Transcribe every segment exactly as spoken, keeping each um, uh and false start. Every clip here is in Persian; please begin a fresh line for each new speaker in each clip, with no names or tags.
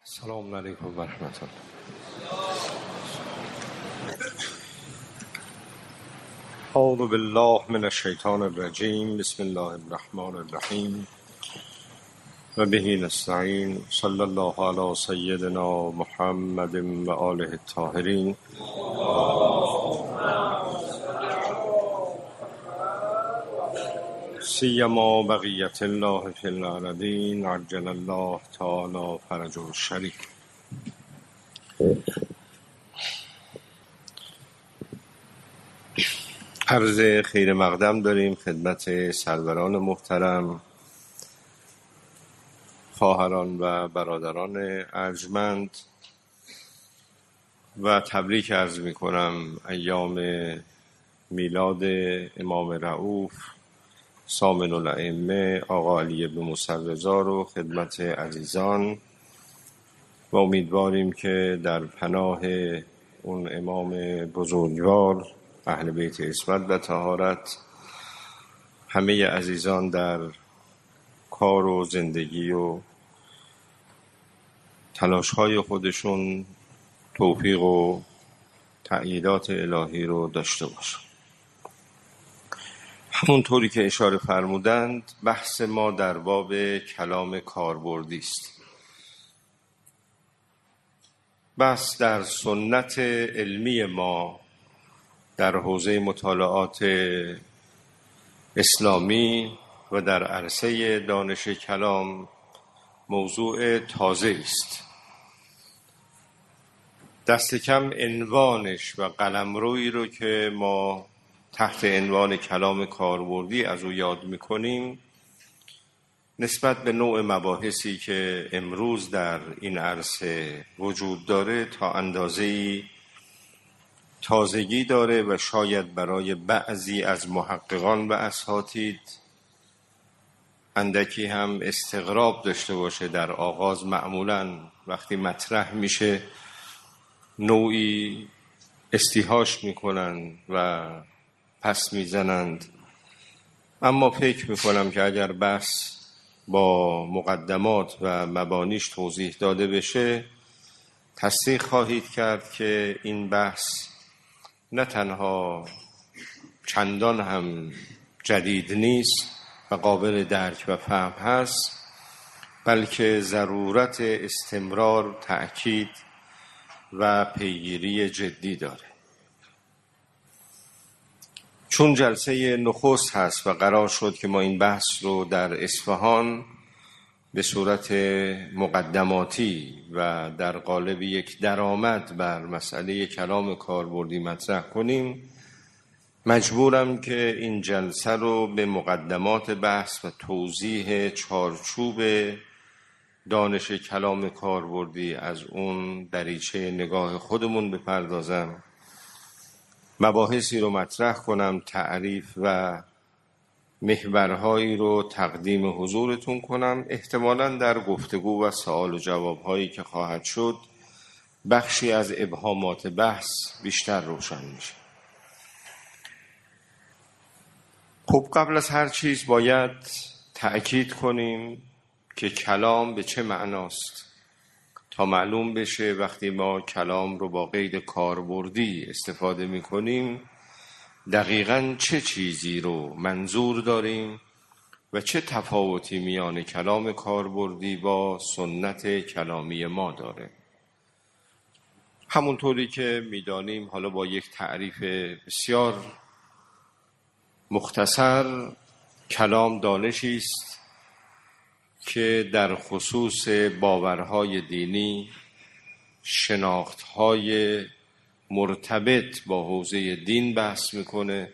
السلام علیکم و رحمت الله. اعوذ بالله من الشیطان الرجیم. بسم الله الرحمن الرحیم و به نستعین. صلی الله علی سیدنا محمد و آله الطاهرین. سیما بقیت الله فی الارضین عجل الله تعالی فرجه الشریف. عرض خیر مقدم داریم خدمت سروران محترم، خواهران و برادران ارجمند و تبریک عرض می کنم ایام میلاد امام رؤوف ثامن الائمه آقا علی بن موسی رضا رو خدمت عزیزان و امیدواریم که در پناه اون امام بزرگوار اهل بیت عصمت و طهارت همه عزیزان در کار و زندگی و تلاش‌های خودشون توفیق و تأییدات الهی رو داشته باشن. همونطوری که اشاره فرمودند بحث ما در باب کلام کاربردی است. بس در سنت علمی ما در حوزه مطالعات اسلامی و در عرصه دانش کلام موضوع تازه است. دست کم عنوانش و قلمرویی رو که ما تحت عنوان کلام کاربردی از او یاد می‌کنیم نسبت به نوع مباحثی که امروز در این عرصه وجود داره تا اندازه‌ای تازگی داره و شاید برای بعضی از محققان و اساتید اندکی هم استغراب داشته باشه. در آغاز معمولاً وقتی مطرح میشه نوعی استیحاش میکنن و پس میزنند، اما فکر میکنم که اگر بحث با مقدمات و مبانیش توضیح داده بشه تصدیق خواهید کرد که این بحث نه تنها چندان هم جدید نیست و قابل درک و فهم هست، بلکه ضرورت استمرار، تأکید و پیگیری جدی داره. چون جلسه نخست هست و قرار شد که ما این بحث رو در اصفهان به صورت مقدماتی و در قالب یک درآمد بر مسئله کلام کاربردی مطرح کنیم، مجبورم که این جلسه رو به مقدمات بحث و توضیح چارچوب دانش کلام کاربردی از اون دریچه نگاه خودمون بپردازم، مباحثی رو مطرح کنم، تعریف و محورهایی رو تقدیم حضورتون کنم. احتمالاً در گفتگو و سوال و جوابهایی که خواهد شد بخشی از ابهامات بحث بیشتر روشن میشه. خب قبل از هر چیز باید تأکید کنیم که کلام به چه معناست تا معلوم بشه وقتی ما کلام رو با قید کاربردی استفاده میکنیم دقیقاً چه چیزی رو منظور داریم و چه تفاوتی میان کلام کاربردی با سنت کلامی ما داره. همونطوری که میدانیم حالا با یک تعریف بسیار مختصر، کلام دانشی است که در خصوص باورهای دینی، شناختهای مرتبط با حوزه دین بحث میکنه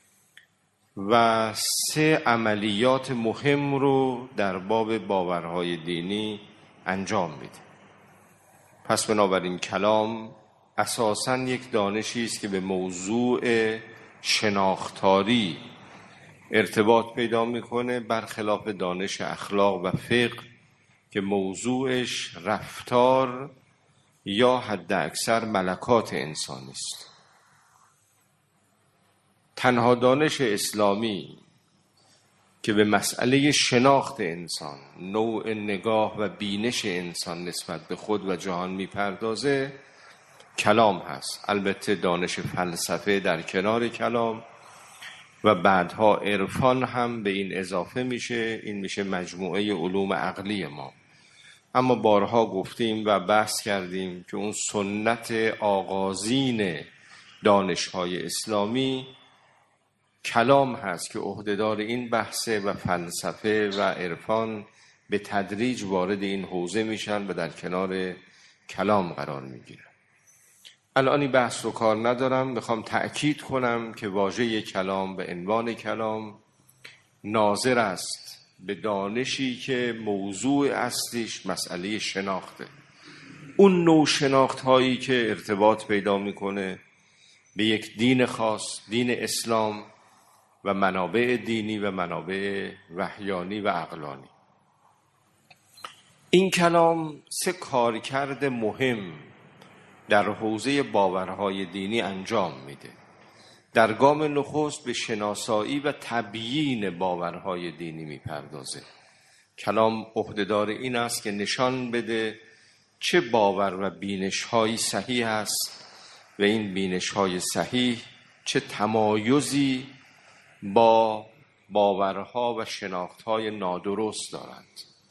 و سه عملیات مهم رو در باب باورهای دینی انجام میده. پس بنابراین کلام اساساً یک دانشی است که به موضوع شناختاری ارتباط پیدا میکنه، برخلاف دانش اخلاق و فقه که موضوعش رفتار یا حد اکثر ملکات انسانی است. تنها دانش اسلامی که به مسئله شناخت انسان، نوع نگاه و بینش انسان نسبت به خود و جهان میپردازه کلام هست. البته دانش فلسفه در کنار کلام و بعدها عرفان هم به این اضافه میشه، این میشه مجموعه علوم عقلی ما. اما بارها گفتیم و بحث کردیم که اون سنت آغازین دانش‌های اسلامی کلام هست که عهدهدار این بحثه و فلسفه و عرفان به تدریج وارد این حوزه میشن و در کنار کلام قرار میگیرن. الان این بحث رو کار ندارم، میخوام تأکید کنم که واژه کلام به عنوان کلام ناظر است به دانشی که موضوع اصلیش مسئله شناخته. اون نوع شناخت هایی که ارتباط پیدا میکنه به یک دین خاص، دین اسلام و منابع دینی و منابع وحیانی و عقلانی. این کلام سه کارکرد مهم در حوزه باورهای دینی انجام میده. در گام نخست به شناسایی و تبیین باورهای دینی میپردازه. کلام عهدهدار این است که نشان بده چه باور و بینش‌هایی صحیح است و این بینش‌های صحیح چه تمایزی با باورها و شناختهای نادرست دارند.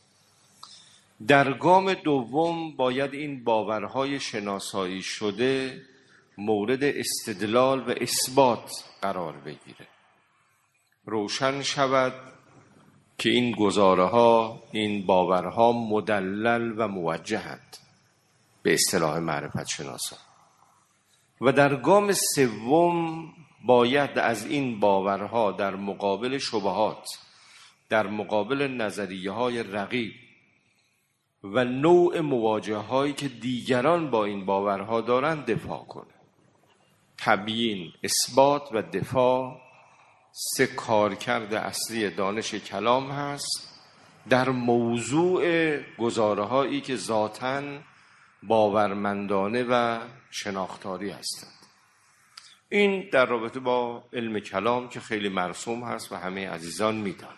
در گام دوم باید این باورهای شناسایی شده مورد استدلال و اثبات قرار بگیره. روشن شود که این گزاره‌ها، این باورها مدلل و موجهند به اصطلاح معرفت شناسان. و در گام سوم باید از این باورها در مقابل شبهات، در مقابل نظریه‌های رقیب و نوع مواجهه‌هایی که دیگران با این باورها دارند دفاع کنه. تبیین، اثبات و دفاع سه کارکرد اصلی دانش کلام هست در موضوع گزاره‌هایی که ذاتاً باورمندانه و شناختاری هستند. این در رابطه با علم کلام که خیلی مرسوم هست و همه عزیزان می‌دانند.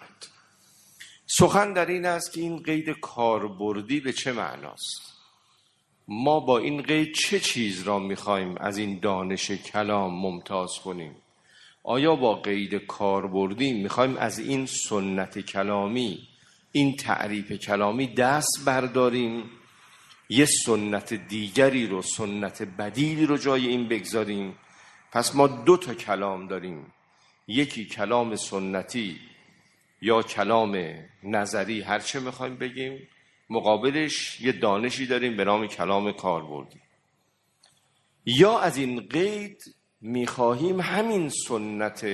سخن در این است که این قید کاربردی به چه معناست؟ ما با این قید چه چیز را می‌خوایم از این دانش کلام ممتاز کنیم؟ آیا با قید کاربردی می‌خوایم از این سنت کلامی، این تعریف کلامی دست برداریم، یه سنت دیگری رو، سنت بدیلی رو جای این بگذاریم؟ پس ما دو تا کلام داریم، یکی کلام سنتی یا کلام نظری، هر چه میخوایم بگیم، مقابلش یه دانشی داریم به نام کلام کاربردی. یا از این قید میخواهیم همین سنت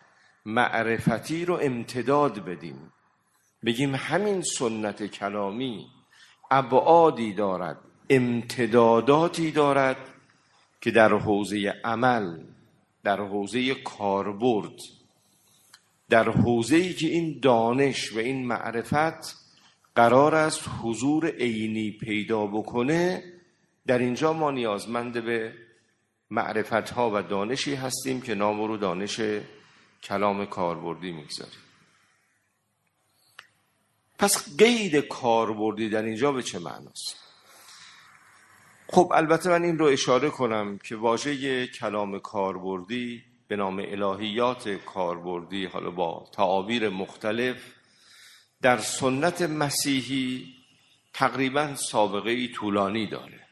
معرفتی رو امتداد بدیم، بگیم همین سنت کلامی ابعادی دارد، امتداداتی دارد که در حوزه عمل، در حوزه کاربرد، در حوزه‌ای که این دانش و این معرفت قرار است حضور عینی پیدا بکنه، در اینجا ما نیازمند به معرفت‌ها و دانشی هستیم که نام رو دانش کلام کاربردی می‌گذاریم. پس قید کاربردی در اینجا به چه معناست؟ خب البته من این رو اشاره کنم که واژه کلام کاربردی به نام الهیات کاربردی، حالا با تعابیر مختلف، در سنت مسیحی تقریباً سابقه طولانی داره.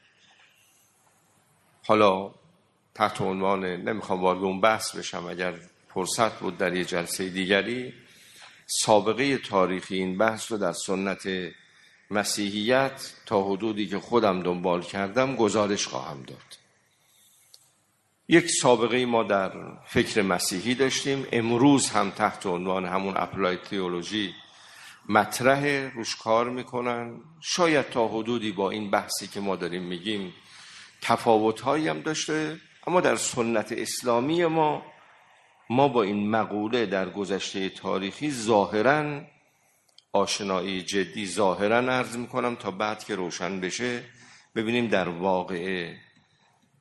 حالا تحت عنوان، نمیخوام وارد اون بحث بشم، اگر فرصت بود در یه جلسه دیگری سابقه تاریخی این بحث رو در سنت مسیحیت تا حدودی که خودم دنبال کردم گزارش خواهم داد. یک سابقه ما در فکر مسیحی داشتیم، امروز هم تحت عنوان همون اپلاید تئولوژی مطرح، روش کار میکنن. شاید تا حدودی با این بحثی که ما داریم میگیم تفاوت‌هایی هم داشته، اما در سنت اسلامی ما ما با این مقوله در گذشته تاریخی ظاهراً آشنایی جدی، ظاهراً عرض میکنم تا بعد که روشن بشه ببینیم در واقع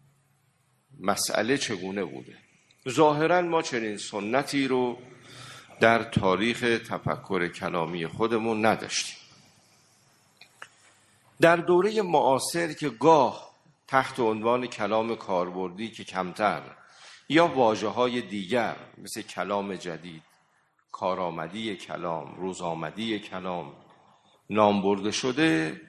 مسئله چگونه بوده. ظاهراً ما چنین سنتی رو در تاریخ تفکر کلامی خودمون نداشتیم. در دوره معاصر که گاه تحت عنوان کلام کاربردی که کمتر یا واژه‌های دیگر مثل کلام جدید، کارآمدی کلام، روزآمدی کلام نام برده شده،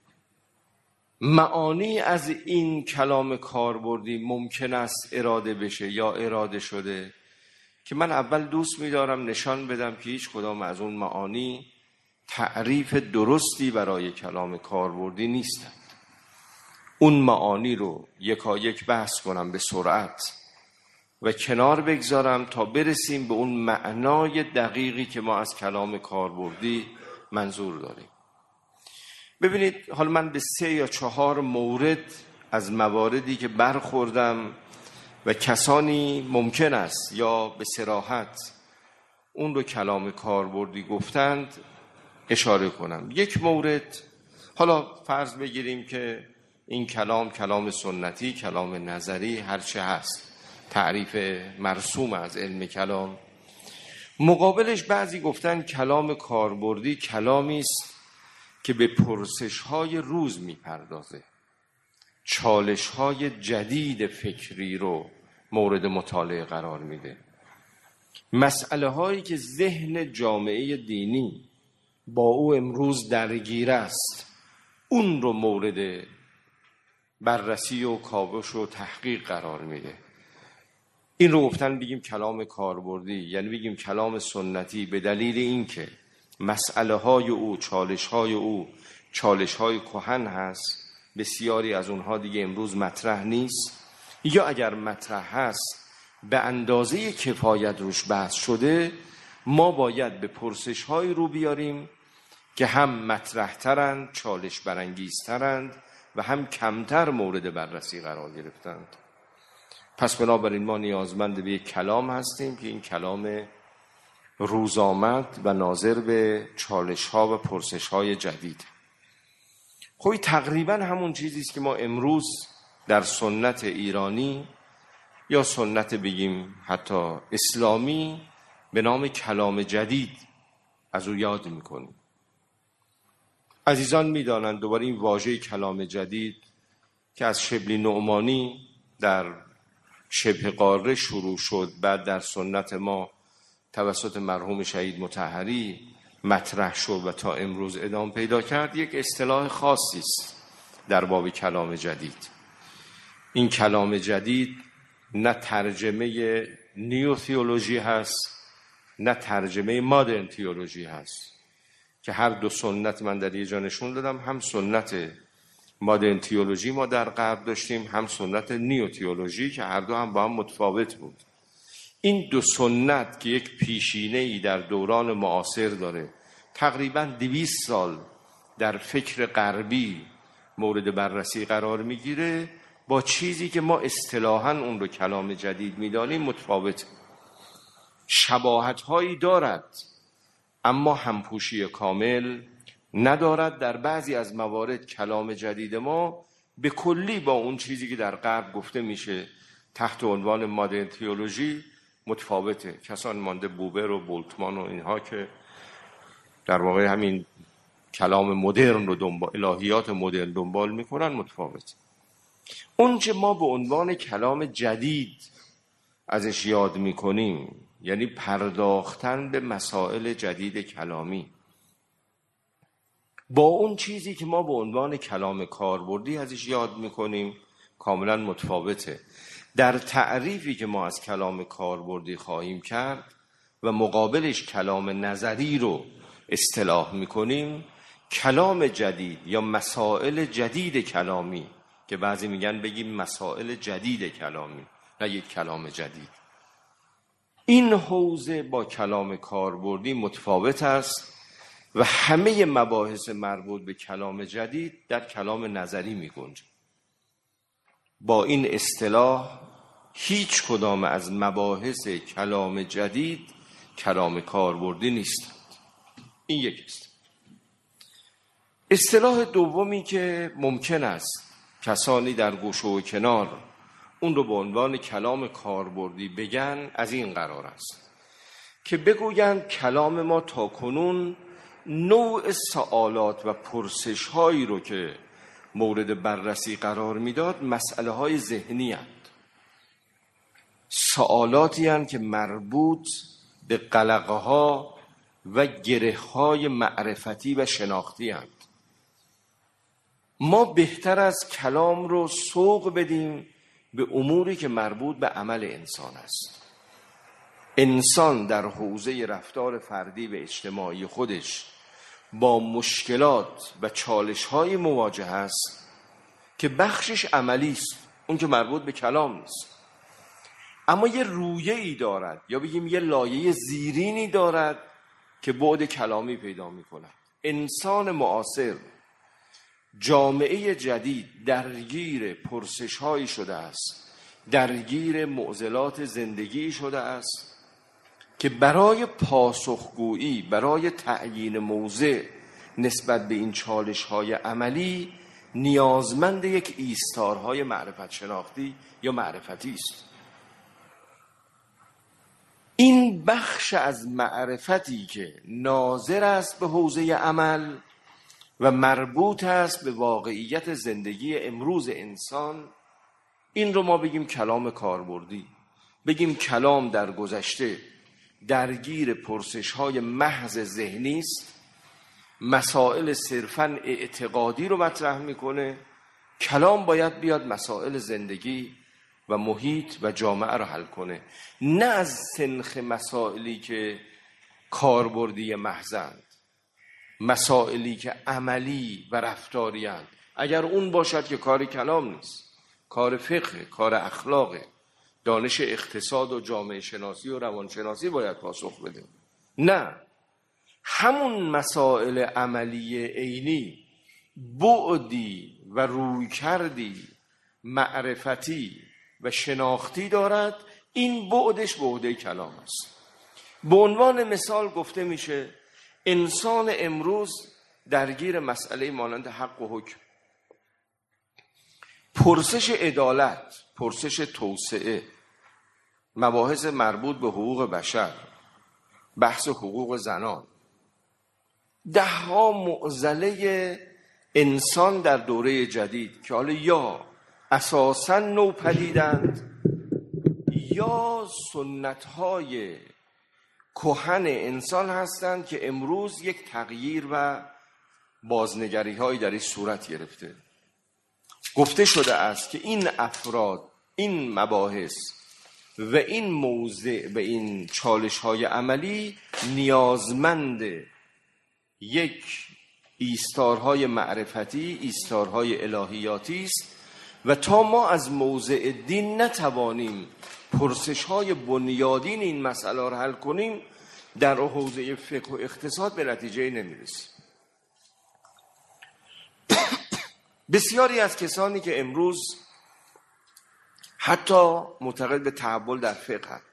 معانی از این کلام کاربردی ممکن است اراده بشه یا اراده شده که من اول دوست می‌دارم نشان بدم که هیچ کدام از اون معانی تعریف درستی برای کلام کاربردی نیستند. اون معانی رو یکایک بحث کنم به سرعت و کنار بگذارم تا برسیم به اون معنای دقیقی که ما از کلام کاربردی منظور داریم. ببینید، حالا من به سه یا چهار مورد از مواردی که برخوردم و کسانی ممکن است یا به صراحت اون رو کلام کاربردی گفتند اشاره کنم. یک مورد، حالا فرض بگیریم که این کلام کلام سنتی، کلام نظری، هرچه هست، تعریف مرسوم از علم کلام. مقابلش بعضی گفتن کلام کاربردی کلامی است که به پرسش‌های روز می‌پردازه، چالش‌های جدید فکری رو مورد مطالعه قرار میده، مسئله هایی که ذهن جامعه دینی با او امروز درگیر است اون رو مورد بررسی و کاوش و تحقیق قرار میده. این رو گفتن بگیم کلام کاربردی، یعنی بگیم کلام سنتی، به دلیل اینکه مسئله های او، چالش های او چالش های کهن هست، بسیاری از اونها دیگه امروز مطرح نیست، یا اگر مطرح هست به اندازه کفایت روش بحث شده، ما باید به پرسش های رو بیاریم که هم مطرح ترند، چالش برانگیز ترند و هم کمتر مورد بررسی قرار گرفتند. پس بنابراین ما نیازمند به یک کلام هستیم که این کلام روزآمد و ناظر به چالش ها و پرسش های جدید. خب تقریبا همون چیزی است که ما امروز در سنت ایرانی یا سنت بگیم حتی اسلامی به نام کلام جدید از او یاد میکنیم. عزیزان میدانند دوباره این واژه کلام جدید که از شبلی نعمانی در شبه قاره شروع شد، بعد در سنت ما توسط مرحوم شهید مطهری مطرح شد و تا امروز ادامه پیدا کرد، یک اصطلاح خاصی است در باب کلام جدید. این کلام جدید نه ترجمه نیو تئولوژی هست نه ترجمه مادرن تئولوژی هست که هر دو سنت من در یه جا نشون دادم، هم سنت مادرن تئولوژی ما در غرب داشتیم، هم سنت نیو تئولوژی که هر دو هم با هم متفاوت بود. این دو سنت که یک پیشینه‌ای در دوران معاصر داره، تقریباً دویست سال در فکر غربی مورد بررسی قرار میگیره، با چیزی که ما اصطلاحاً اون رو کلام جدید میدانیم متفاوت. شباهت‌هایی دارد اما همپوشی کامل ندارد. در بعضی از موارد کلام جدید ما به کلی با اون چیزی که در غرب گفته میشه تحت عنوان مادرن تئولوژی متفاوته. کسان مانده بوبر و بولتمان و اینها که در واقع همین کلام مدرن رو دنبال، الهیات مدرن دنبال میکنن، متفاوت. اون چه ما به عنوان کلام جدید ازش یاد میکنیم یعنی پرداختن به مسائل جدید کلامی، با اون چیزی که ما به عنوان کلام کاربردی ازش یاد میکنیم کاملا متفاوته. در تعریفی که ما از کلام کاربردی خواهیم کرد و مقابلش کلام نظری رو اصطلاح میکنیم، کلام جدید یا مسائل جدید کلامی که بعضی میگن بگیم مسائل جدید کلامی، نه یک کلام جدید، این حوزه با کلام کاربردی متفاوت است و همه مباحث مربوط به کلام جدید در کلام نظری می گنجد. با این اصطلاح هیچ کدام از مباحث کلام جدید کلام کاربردی نیستند. این یک است. اصطلاح دومی که ممکن است کسانی در گوشه و کنار اون رو به عنوان کلام کاربردی بگن از این قرار است: که بگویند کلام ما تا کنون نوع سوالات و پرسش هایی رو که مورد بررسی قرار میداد مسئله های ذهنی هستند، سوالاتی هستند که مربوط به قلقه ها و گره های معرفتی و شناختی هستند. ما بهتر از کلام رو سوق بدیم به اموری که مربوط به عمل انسان است. انسان در حوزه رفتار فردی و اجتماعی خودش با مشکلات و چالش‌های مواجه است که بخشش عملی است، اون که مربوط به کلام نیست، اما یه رویه‌ای دارد یا بگیم یه لایه زیرینی دارد که بعد کلامی پیدا می‌کند. انسان معاصر، جامعه جدید درگیر پرسش‌هایی شده است، درگیر معضلات زندگی شده است که برای پاسخگویی، برای تعیین موضع نسبت به این چالش‌های عملی نیازمند یک ایستارهای معرفت شناختی یا معرفتی است. این بخش از معرفتی که ناظر است به حوزه عمل و مربوط است به واقعیت زندگی امروز انسان، این رو ما بگیم کلام کاربردی، بگیم کلام در گذشته درگیر پرسش‌های محض ذهنی است، مسائل صرفاً اعتقادی رو مطرح میکنه. کلام باید بیاد مسائل زندگی و محیط و جامعه رو حل کنه، نه از سنخ مسائلی که کاربردی محضند، مسائلی که عملی و رفتاری هستند. اگر اون باشد که کار کلام نیست، کار فقه، کار اخلاقه، دانش اقتصاد و جامعه شناسی و روانشناسی باید پاسخ بده. نه، همون مسائل عملی عینی بعدی و رویکردی معرفتی و شناختی دارد، این بعدش بعد کلام است. به عنوان مثال گفته میشه انسان امروز درگیر مسئله مانند حق و حکم، پرسش عدالت، پرسش توسعه، مباحث مربوط به حقوق بشر، بحث حقوق زنان، ده ها معضله انسان در دوره جدید که حالا یا اساساً نوپدیدند یا سنت‌های کهن انسان هستند که امروز یک تغییر و بازنگری‌هایی در این صورت گرفته. گفته شده است که این افراد، این مباحث و این موضع و این چالش‌های عملی نیازمند یک ایستارهای معرفتی، ایستارهای الهیاتی است و تا ما از موضع دین نتوانیم پرسش‌های بنیادین این مسئله را حل کنیم، در حوزه فقه و اقتصاد به نتیجه نمیرسیم. بسیاری از کسانی که امروز حتی معتقد به تحول در فقه هستند،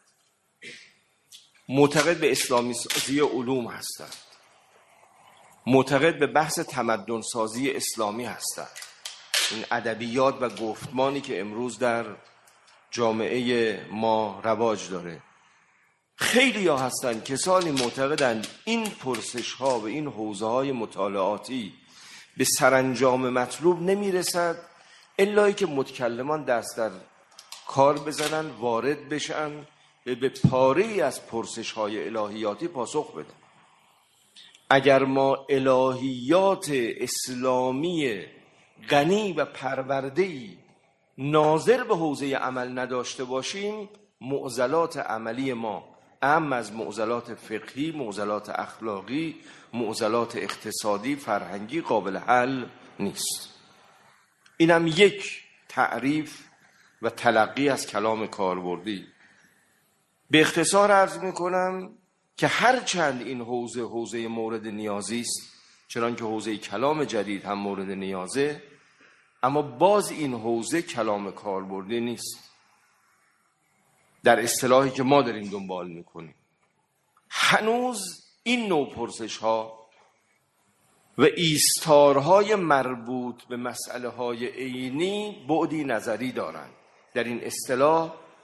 معتقد به اسلامی سازی علوم هستند، معتقد به بحث تمدن سازی اسلامی هستند، این ادبیات و گفتمانی که امروز در جامعه ما رواج داره، خیلی ها هستند کسانی معتقدند این پرسش ها و این حوزه های مطالعاتی به سرانجام مطلوب نمیرسد الا که متکلمان دست در کار بزنن، وارد بشن و به پاره‌ای از پرسش های الهیاتی پاسخ بدن. اگر ما الهیات اسلامی غنی و پرورده‌ای ناظر به حوزه عمل نداشته باشیم، معضلات عملی ما اهم از معضلات فقهی، معضلات اخلاقی، معضلات اقتصادی، فرهنگی قابل حل نیست. اینم یک تعریف و تلقی از کلام کاربردی. به اختصار عرض میکنم که هرچند این حوزه حوزه مورد نیازی است، چنانکه حوزه کلام جدید هم مورد نیازه، اما باز این حوزه کلام کاربردی نیست در اصطلاحی که ما داریم دنبال میکنیم. هنوز این نوع پرسش ها و ایستارهای مربوط به مسئله های عینی بعدی نظری دارند. در این اصطلاح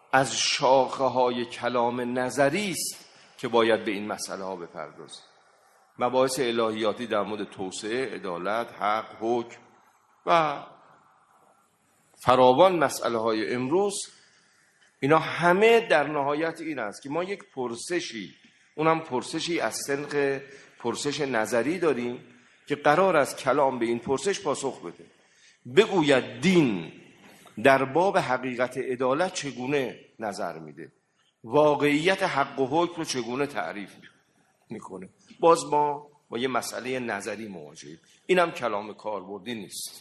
از شاخه های کلام نظری است که باید به این مسئله ها بپردازیم. مباحث الهیاتی در مورد توسعه، عدالت، حق، حکم و فراوان مسئله های امروز، اینا همه در نهایت این است که ما یک پرسشی، اونم پرسشی از سنخ پرسش نظری داریم که قرار است کلام به این پرسش پاسخ بده. بگوید دین در باب حقیقت عدالت چگونه نظر میده، واقعیت حق و حکم رو چگونه تعریف میکنه. باز ما با یه مسئله نظری مواجهیم. اینم کلام کاربردی نیست.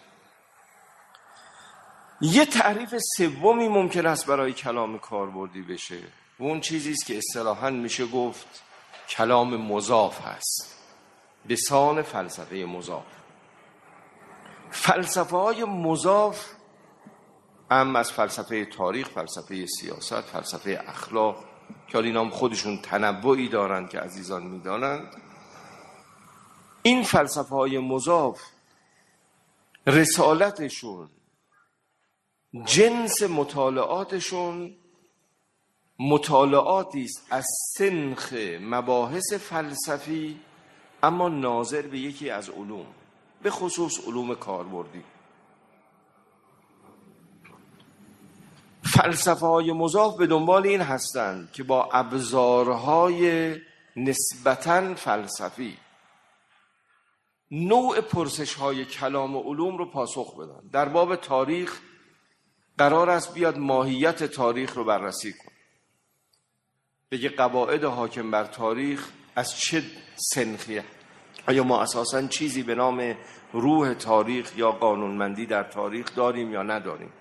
یه تعریف سومی ممکن است برای کلام کاربردی بشه و اون چیزی است که اصطلاحاً میشه گفت کلام مضاف هست، به سان فلسفه مضاف. فلسفه های مضاف هم از فلسفه تاریخ، فلسفه سیاست، فلسفه اخلاق که اینا هم خودشون تنوعی دارند که عزیزان میدانند. این فلسفه های مضاف رسالتشون، جنس مطالعاتشون مطالعاتی است از سنخ مباحث فلسفی، اما ناظر به یکی از علوم، به خصوص علوم کاربردی. فلسفه های مضاف به دنبال این هستند که با ابزارهای نسبتاً فلسفی نوع پرسش های کلام و علوم رو پاسخ بدن. در باب تاریخ قرار است بیاد ماهیت تاریخ رو بررسی کن، بگه قواعد حاکم بر تاریخ از چه سنخیه، آیا ما اساساً چیزی به نام روح تاریخ یا قانونمندی در تاریخ داریم یا نداریم،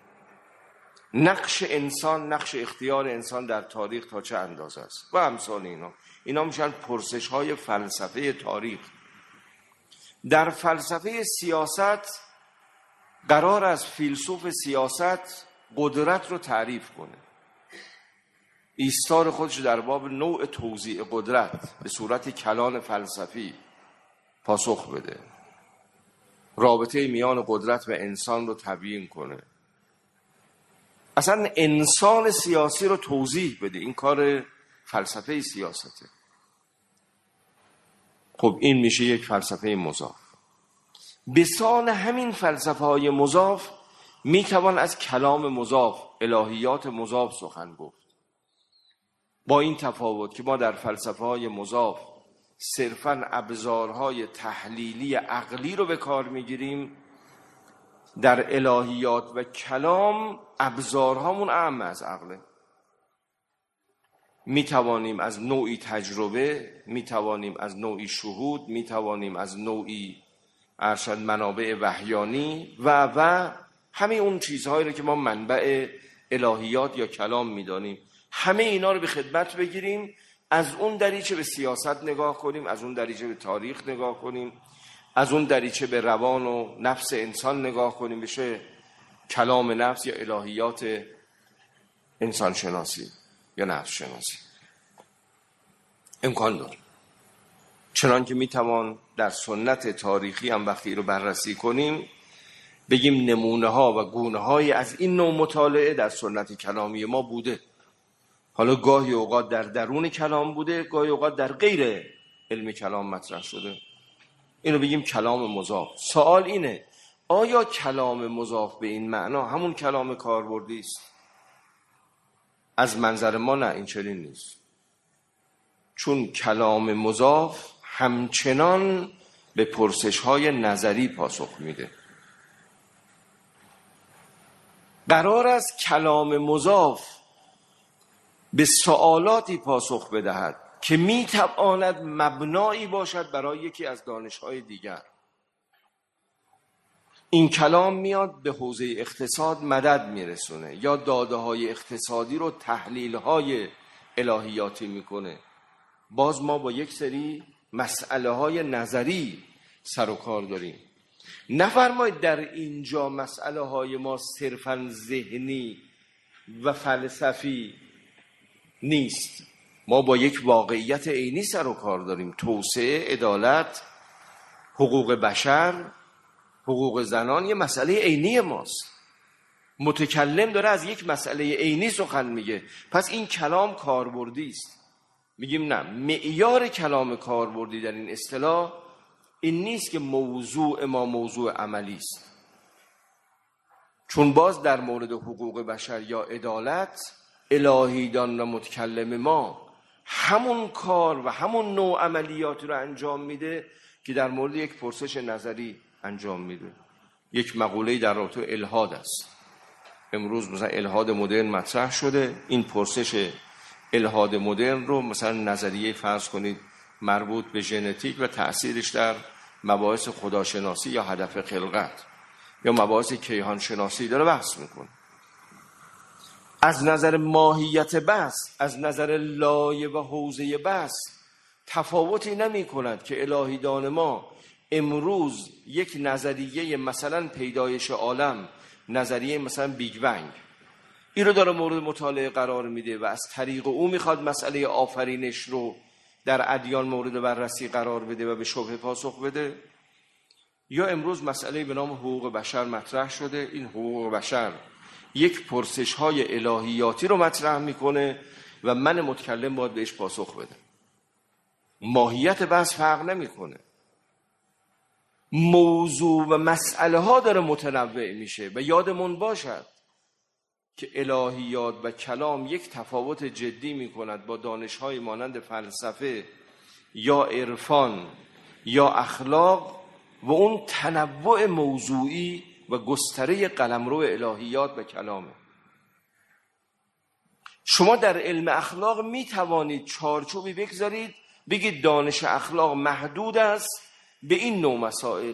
نقش انسان، نقش اختیار انسان در تاریخ تا چه اندازه است و امثال اینا. اینا میشن پرسش های فلسفه تاریخ. در فلسفه سیاست قرار است فیلسوف سیاست قدرت رو تعریف کنه، ایستار خودش در باب نوع توزیع قدرت به صورت کلام فلسفی پاسخ بده، رابطه میان قدرت و انسان رو تبیین کنه، اصلا انسان سیاسی رو توضیح بده. این کار فلسفه سیاسته. خب این میشه یک فلسفه مضاف. بسان همین فلسفه های مضاف میتوان از کلام مضاف، الهیات مضاف سخن گفت، با این تفاوت که ما در فلسفه های مضاف صرفاً ابزارهای تحلیلی عقلی رو به کار میگیریم، در الهیات و کلام ابزارهامون اعم از عقله. میتوانیم از نوعی تجربه، میتوانیم از نوعی شهود، میتوانیم از نوعی ارشد منابع وحیانی و و همه اون چیزهایی رو که ما منبع الهیات یا کلام میدانیم، همه اینا رو به خدمت بگیریم، از اون دریچه به سیاست نگاه کنیم، از اون دریچه به تاریخ نگاه کنیم، از اون دریچه به روان و نفس انسان نگاه کنیم، بشه کلام نفس یا الهیات انسان شناسی یا نفس شناسی. امکان داره. چنان که میتوان در سنت تاریخی هم وقتی رو بررسی کنیم بگیم نمونه ها و گونه های از این نوع مطالعه در سنت کلامی ما بوده. حالا گاهی اوقات در درون کلام بوده، گاهی اوقات در غیر علم کلام مطرح شده. اینو بگیم کلام مضاف. سوال اینه آیا کلام مضاف به این معنا همون کلام کاربردی است؟ از منظر ما نه، این چنین نیست. چون کلام مضاف همچنان به پرسش‌های نظری پاسخ میده. قرار است کلام مضاف به سوالاتی پاسخ بدهد که میتواند مبنایی باشد برای یکی از دانش‌های دیگر. این کلام میاد به حوزه اقتصاد مدد میرسونه یا داده‌های اقتصادی رو تحلیل‌های الهیاتی میکنه. باز ما با یک سری مسئله‌های نظری سر و کار داریم. نفرمایید در اینجا مسئله‌های ما صرفاً ذهنی و فلسفی نیست. ما با یک واقعیت عینی سر و کار داریم. توسعه، عدالت، حقوق بشر، حقوق زنان یه مسئله عینی ماست. متکلم داره از یک مسئله عینی سخن میگه، پس این کلام کاربردی است. میگیم نه، معیار کلام کاربردی در این اصطلاح این نیست که موضوع ما موضوع عملی است، چون باز در مورد حقوق بشر یا عدالت الهیدان و متکلم ما همون کار و همون نوع عملیاتی رو انجام میده که در مورد یک پرسش نظری انجام میده. یک مقوله در رابطه الحاد است. امروز مثلا الحاد مدرن مطرح شده، این پرسش الحاد مدرن رو مثلا نظریه فرض کنید مربوط به ژنتیک و تأثیرش در مباحث خداشناسی یا هدف خلقت یا مباحث کیهان شناسی داره بحث میکنه. از نظر ماهیت بحث، از نظر لایه و حوزه بحث تفاوتی نمی کند که الهیدان ما امروز یک نظریه مثلا پیدایش عالم، نظریه مثلا بیگ بنگ، این رو داره مورد مطالعه قرار میده و از طریق او میخواد مسئله آفرینش رو در ادیان مورد بررسی قرار بده و به شبهه پاسخ بده. یا امروز مسئله به نام حقوق بشر مطرح شده، این حقوق بشر یک پرسش های الهیاتی رو مطرح میکنه و من متکلم باید بهش پاسخ بده. ماهیت بحث فرق نمیکنه، موضوع و مسئله ها داره متنوع میشه. و یادمون باشد که الهیات و کلام یک تفاوت جدی میکند با دانش‌های مانند فلسفه یا عرفان یا اخلاق و اون تنوع موضوعی و گستره قلمرو الهیات و کلامه. شما در علم اخلاق میتوانید چارچوبی بگذارید بگید دانش اخلاق محدود است به این نوع مسائل،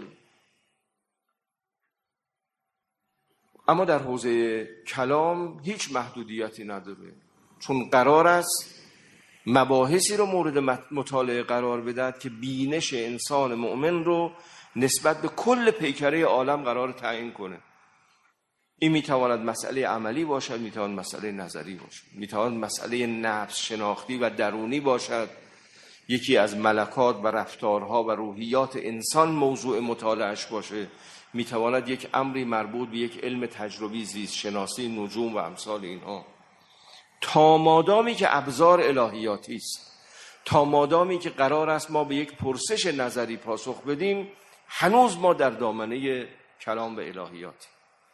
اما در حوزه کلام هیچ محدودیتی نداره، چون قرار است مباحثی رو مورد مطالعه قرار بدهد که بینش انسان مؤمن رو نسبت به کل پیکره عالم قرار تعیین کنه. این میتواند مسئله عملی باشد، میتواند مسئله نظری باشد، میتواند مسئله نفس شناختی و درونی باشد، یکی از ملکات و رفتارها و روحیات انسان موضوع مطالعهش باشه، میتواند یک امری مربوط به یک علم تجربی زیست شناسی، نجوم و امثال اینها. تا مادامی که ابزار الهیاتی است، تا مادامی که قرار است ما به یک پرسش نظری پاسخ بدیم، هنوز ما در دامنه کلام و الهیاتی.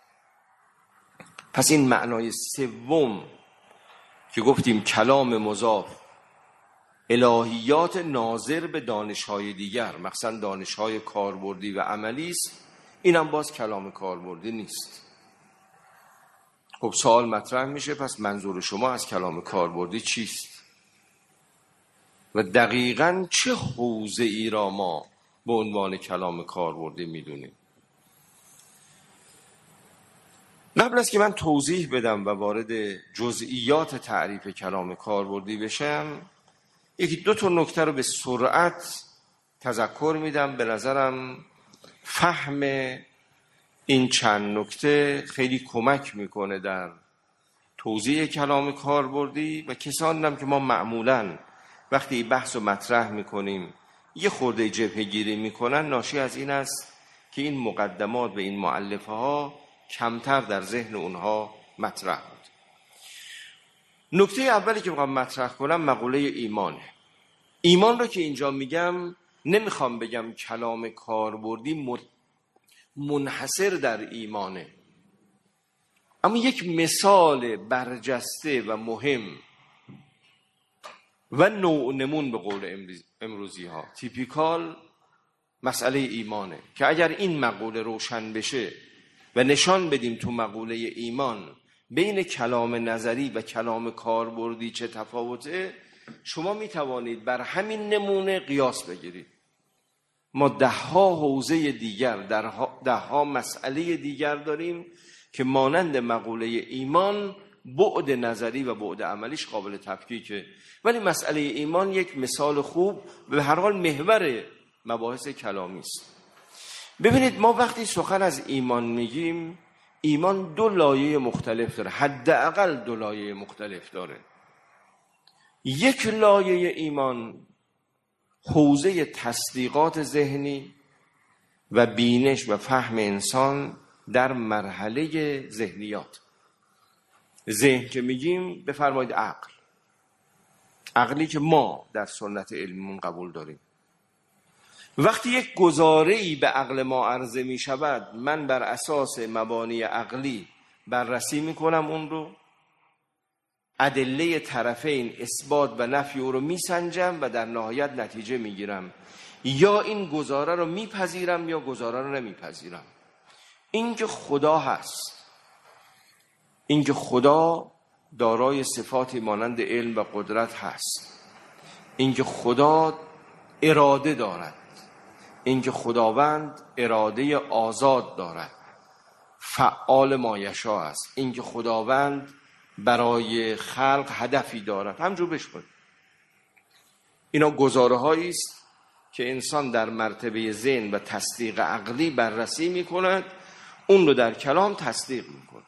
پس این معنای سوم که گفتیم کلام مضاف، الهیات ناظر به دانش‌های دیگر، مثلا دانش‌های کاربردی و عملی است، اینم باز کلام کاربردی نیست. خب سوال مطرح میشه، پس منظور شما از کلام کاربردی چیست؟ و دقیقاً چه حوزه ای را ما به عنوان کلام کاربردی میدونیم؟ قبل از که من توضیح بدم و وارد جزئیات تعریف کلام کاربردی بشم، یکی دو تا نکته رو به سرعت تذکر میدم. به نظرم فهم این چند نکته خیلی کمک میکنه در توضیح کلام کاربردی و کسانی هم که ما معمولاً وقتی بحث رو مطرح میکنیم یه خورده جبهه گیری میکنن، ناشی از این است که این مقدمات و این مؤلفه ها کمتر در ذهن اونها مطرح بود. نکته اولی که میخوام مطرح کنم مقوله ایمانه. ایمان رو که اینجا میگم نمیخوام بگم کلام کاربردی منحصر در ایمانه، اما یک مثال برجسته و مهم و نوع نمون به قول امروزی ها تیپیکال مسئله ایمانه که اگر این مقوله روشن بشه و نشان بدیم تو مقوله ایمان بین کلام نظری و کلام کاربردی چه تفاوته، شما می توانید بر همین نمونه قیاس بگیرید. ما ده ها حوزه دیگر، ده ها مسئله دیگر داریم که مانند مقوله ایمان بعد نظری و بعد عملیش قابل تفکیکه، ولی مسئله ایمان یک مثال خوب به هر حال محور مباحث کلامی است. ببینید ما وقتی سخن از ایمان میگیم، ایمان دو لایه مختلف داره، حداقل دو لایه مختلف داره. یک لایه ایمان حوزه تصدیقات ذهنی و بینش و فهم انسان در مرحله ذهنیات. ذهن که میگیم بفرمایید عقل، عقلی که ما در سنت علمیمون قبول داریم. وقتی یک گزاره‌ای به عقل ما عرضه می شود، من بر اساس مبانی عقلی بررسی می کنم، اون رو ادله طرفین اثبات و نفی او رو می سنجم و در نهایت نتیجه می گیرم. یا این گزاره رو می پذیرم یا گزاره رو نمی پذیرم. این که خدا هست، این که خدا دارای صفاتی مانند علم و قدرت هست، این که خدا اراده دارد، این که خداوند اراده آزاد دارد، فعال ما یشاء است، این که خداوند برای خلق هدفی دارد، همجور بشکنید. اینا گزاره هایی است که انسان در مرتبه ذهن و تصدیق عقلی بررسی می کند، اون رو در کلام تصدیق می کند.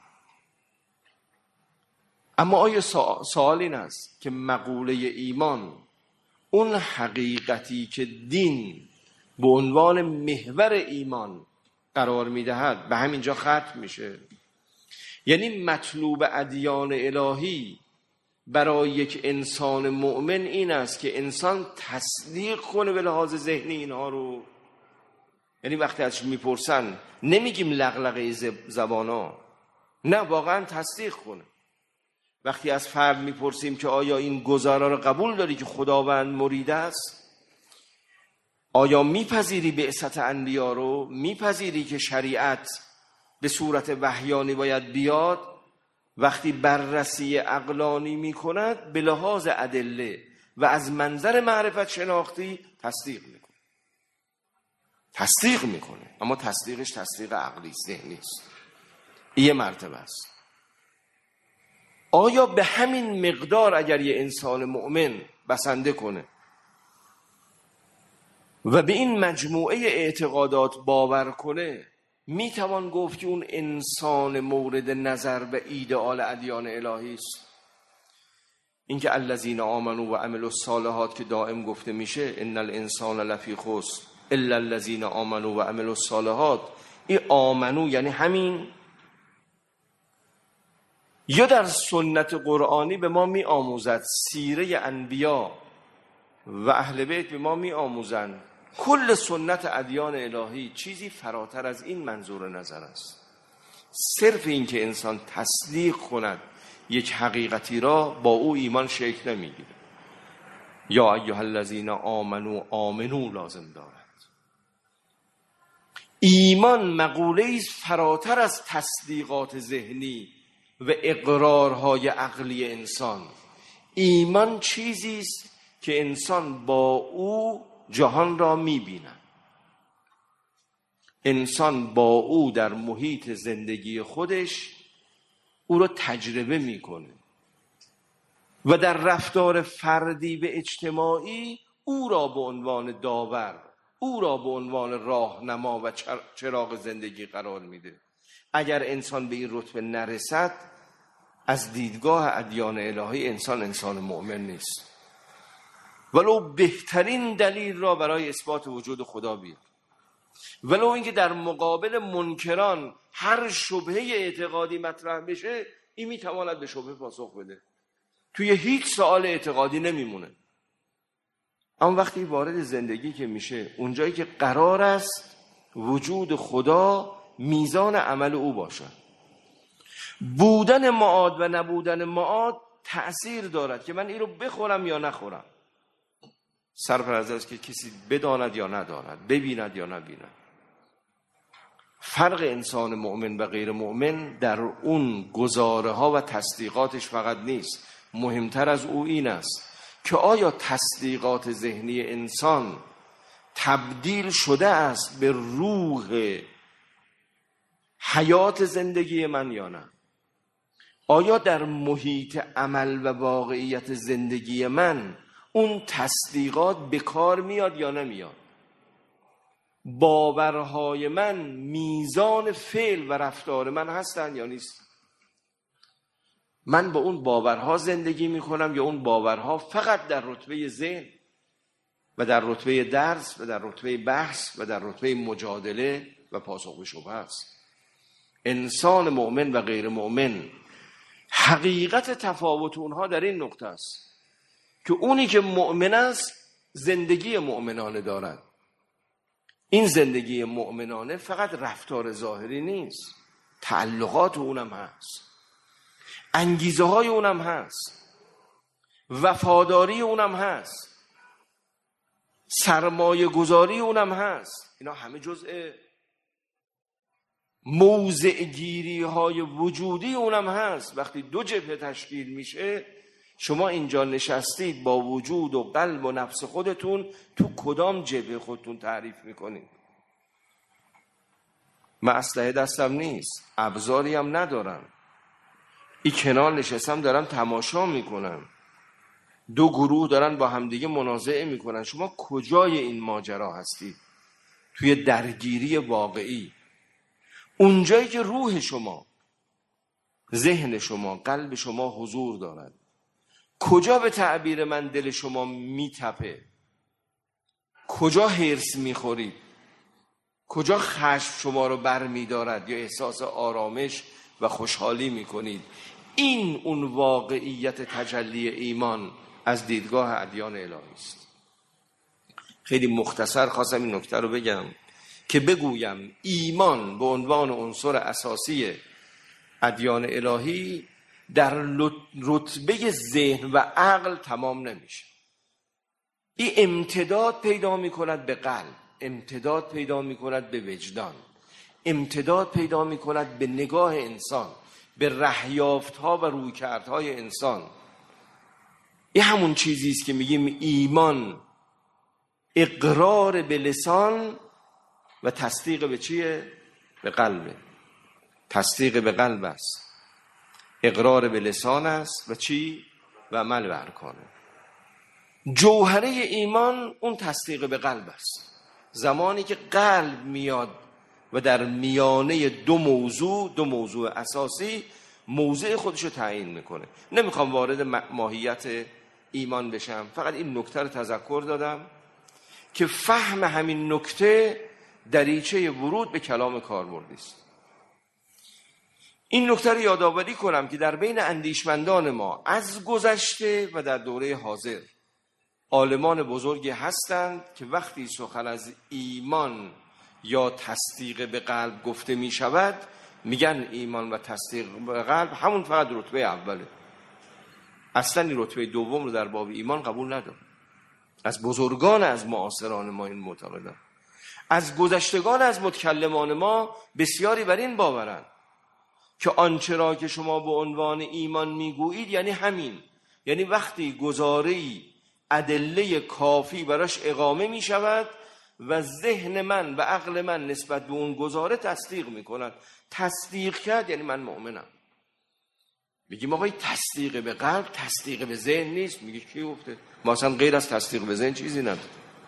اما آیا سوال این است که مقوله ایمان، اون حقیقتی که دین به عنوان محور ایمان قرار میدهد، به همینجا ختم میشه؟ یعنی مطلوب ادیان الهی برای یک انسان مؤمن این است که انسان تصدیق کنه به لحاظ ذهنی اینها رو. یعنی وقتی ازش میپرسن نمیگیم لغلقه زبانا، نه، واقعا تصدیق کنه. وقتی از فرد میپرسیم که آیا این گزاره رو قبول داری که خداوند مرید است؟ آیا میپذیری بعثت انبیا رو؟ میپذیری که شریعت به صورت وحیانی باید بیاد؟ وقتی بررسی عقلانی میکند به لحاظ ادله و از منظر معرفت شناختی تصدیق میکنه. تصدیق میکنه، اما تصدیقش تصدیق عقلی ذهنی است. یه مرتبه است. آیا به همین مقدار اگر یه انسان مؤمن بسنده کنه و به این مجموعه اعتقادات باور کنه، میتوان گفت که اون انسان مورد نظر و ایدئال ادیان الهی است؟ اینکه الذین آمنوا و عملوا الصالحات که دائم گفته میشه، ان الانسان لفی خسر الا الذین آمنوا و عملوا الصالحات، این آمنو یعنی همین؟ یا در سنت قرآنی به ما می آموزد، سیره انبیا و اهل بیت به ما می آموزند، کل سنت ادیان الهی چیزی فراتر از این منظور نظر است. صرف این که انسان تصدیق کند یک حقیقتی را، با او ایمان شکل نمیگیره. یا ایها الذین آمنوا آمنو لازم دارد. ایمان مقوله است فراتر از تصدیقات ذهنی و اقرارهای عقلی انسان. ایمان چیزی است که انسان با او جهان را می‌بیند. انسان با او در محیط زندگی خودش او را تجربه میکنه و در رفتار فردی و اجتماعی او را به عنوان داور، او را به عنوان راهنما و چراغ زندگی قرار میده. اگر انسان به این رتبه نرسد، از دیدگاه ادیان الهی انسان انسان مؤمن نیست، ولو بهترین دلیل را برای اثبات وجود خدا بیار، ولو اینکه در مقابل منکران هر شبهه اعتقادی مطرح بشه، این میتواند به شبهه پاسخ بده، توی هیچ سوال اعتقادی نمیمونه. اما وقتی وارد زندگی که میشه، اونجایی که قرار است وجود خدا میزان عمل او باشه، بودن معاد و نبودن معاد تأثیر دارد که من این رو بخورم یا نخورم. سرپرست است که کسی بداند یا نداند، ببیند یا نبیند. فرق انسان مؤمن و غیر مؤمن در اون گزاره ها و تصدیقاتش فقط نیست. مهمتر از او این است که آیا تصدیقات ذهنی انسان تبدیل شده است به روح حیات زندگی من یا نه؟ آیا در محیط عمل و واقعیت زندگی من اون تصدیقات به کار میاد یا نمیاد؟ باورهای من میزان فعل و رفتار من هستن یا نیست؟ من با اون باورها زندگی میکنم یا اون باورها فقط در رتبه ذهن و در رتبه درس و در رتبه بحث و در رتبه مجادله و پاسخ به شبهه است؟ انسان مؤمن و غیر مؤمن، حقیقت تفاوت اونها در این نقطه است که اونی که مؤمن است زندگی مؤمنانه دارد. این زندگی مؤمنانه فقط رفتار ظاهری نیست، تعلقات اونم هست، انگیزه های اونم هست، وفاداری اونم هست، سرمایه گذاری اونم هست. اینا همه جزء موضع گیری های وجودی اونم هست. وقتی دو جبهه تشکیل میشه، شما اینجا نشستید با وجود و قلب و نفس خودتون، تو کدام جبهه خودتون تعریف میکنید؟ من اسلحه دستم نیست، ابزاری هم ندارم، این کنار نشستم دارم تماشا میکنم، دو گروه دارن با همدیگه منازعه میکنن. شما کجای این ماجرا هستید؟ توی درگیری واقعی، اونجایی که روح شما، ذهن شما، قلب شما حضور دارد. کجا به تعبیر من دل شما میتپه؟ کجا هرس میخورید؟ کجا خشم شما رو بر میدارد یا احساس آرامش و خوشحالی میکنید؟ این اون واقعیت تجلی ایمان از دیدگاه ادیان الهی است. خیلی مختصر خواستم این نکته رو بگم که بگویم ایمان به عنوان عنصر اساسی ادیان الهی در رتبه ذهن و عقل تمام نمیشه. این امتداد پیدا میکند به قلب، امتداد پیدا میکند به وجدان، امتداد پیدا میکند به نگاه انسان، به رهیافت‌ها و رویکردهای انسان. این همون چیزی است که میگیم ایمان اقرار به لسان و تصدیق به چیه؟ به قلبه. تصدیق به قلب است، اقرار به لسان است و چی؟ و عمل به ارکانه. جوهره ایمان اون تصدیق به قلب است. زمانی که قلب میاد و در میانه دو موضوع، دو موضوع اساسی، موضع خودشو تعیین میکنه. نمیخوام وارد ماهیت ایمان بشم، فقط این نکته رو تذکر دادم که فهم همین نکته دریچه ورود به کلام کاربردی است. این نکته رو یادآوری کنم که در بین اندیشمندان ما از گذشته و در دوره حاضر عالمان بزرگی هستند که وقتی سخن از ایمان یا تصدیق به قلب گفته می شود، میگن ایمان و تصدیق به قلب همون فقط رتبه اوله. اصلا این رتبه دوم رو در باب ایمان قبول ندارم. از بزرگان از معاصران ما این معتقدن، از گذشتگان از متکلمان ما بسیاری بر این باورند که آنچه را که شما به عنوان ایمان میگویید یعنی همین، یعنی وقتی گزاره‌ای ادله کافی براش اقامه می شود و ذهن من و عقل من نسبت به اون گزاره تصدیق می کنند. تصدیق کرد یعنی من مؤمنم. میگیم آقای تصدیق به قلب تصدیق به ذهن نیست. میگه کی گفته؟ ما اصلا غیر از تصدیق به ذهن چیزی نداریم.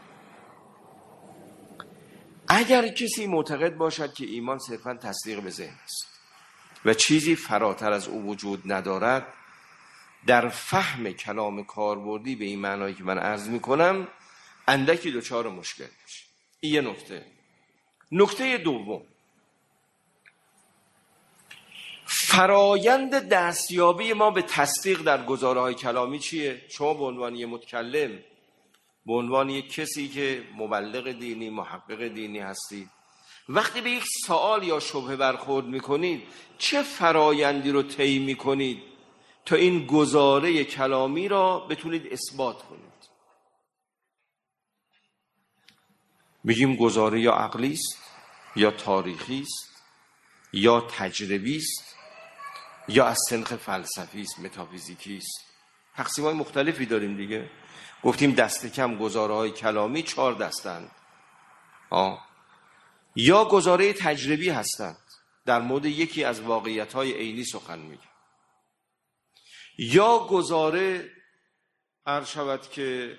اگر کسی معتقد باشد که ایمان صرفا تصدیق به ذهن است و چیزی فراتر از او وجود ندارد، در فهم کلام کاربردی به این معنایی که من عرض میکنم اندکی دچار مشکل میشه. این یه نکته. نکته دوم، فرایند دستیابی ما به تصدیق در گزاره‌های کلامی چیه؟ شما به عنوان یه متکلم، به عنوان یک کسی که مبلغ دینی، محقق دینی هستید، وقتی به یک سوال یا شبهه برخورد میکنید چه فرایندی رو طی میکنید تا این گزاره کلامی را بتونید اثبات کنید؟ میگیم گزاره یا عقلی است، یا تاریخی است، یا تجربی است، یا از سنخ فلسفی است، متافیزیکی است. تقسیم‌های مختلفی داریم دیگه. گفتیم دست کم گزاره‌های کلامی چهار دستند. آه. یا گزاره تجربی هستند، در مورد یکی از واقعیت‌های عینی سخن میگه. یا گزاره عرض شود که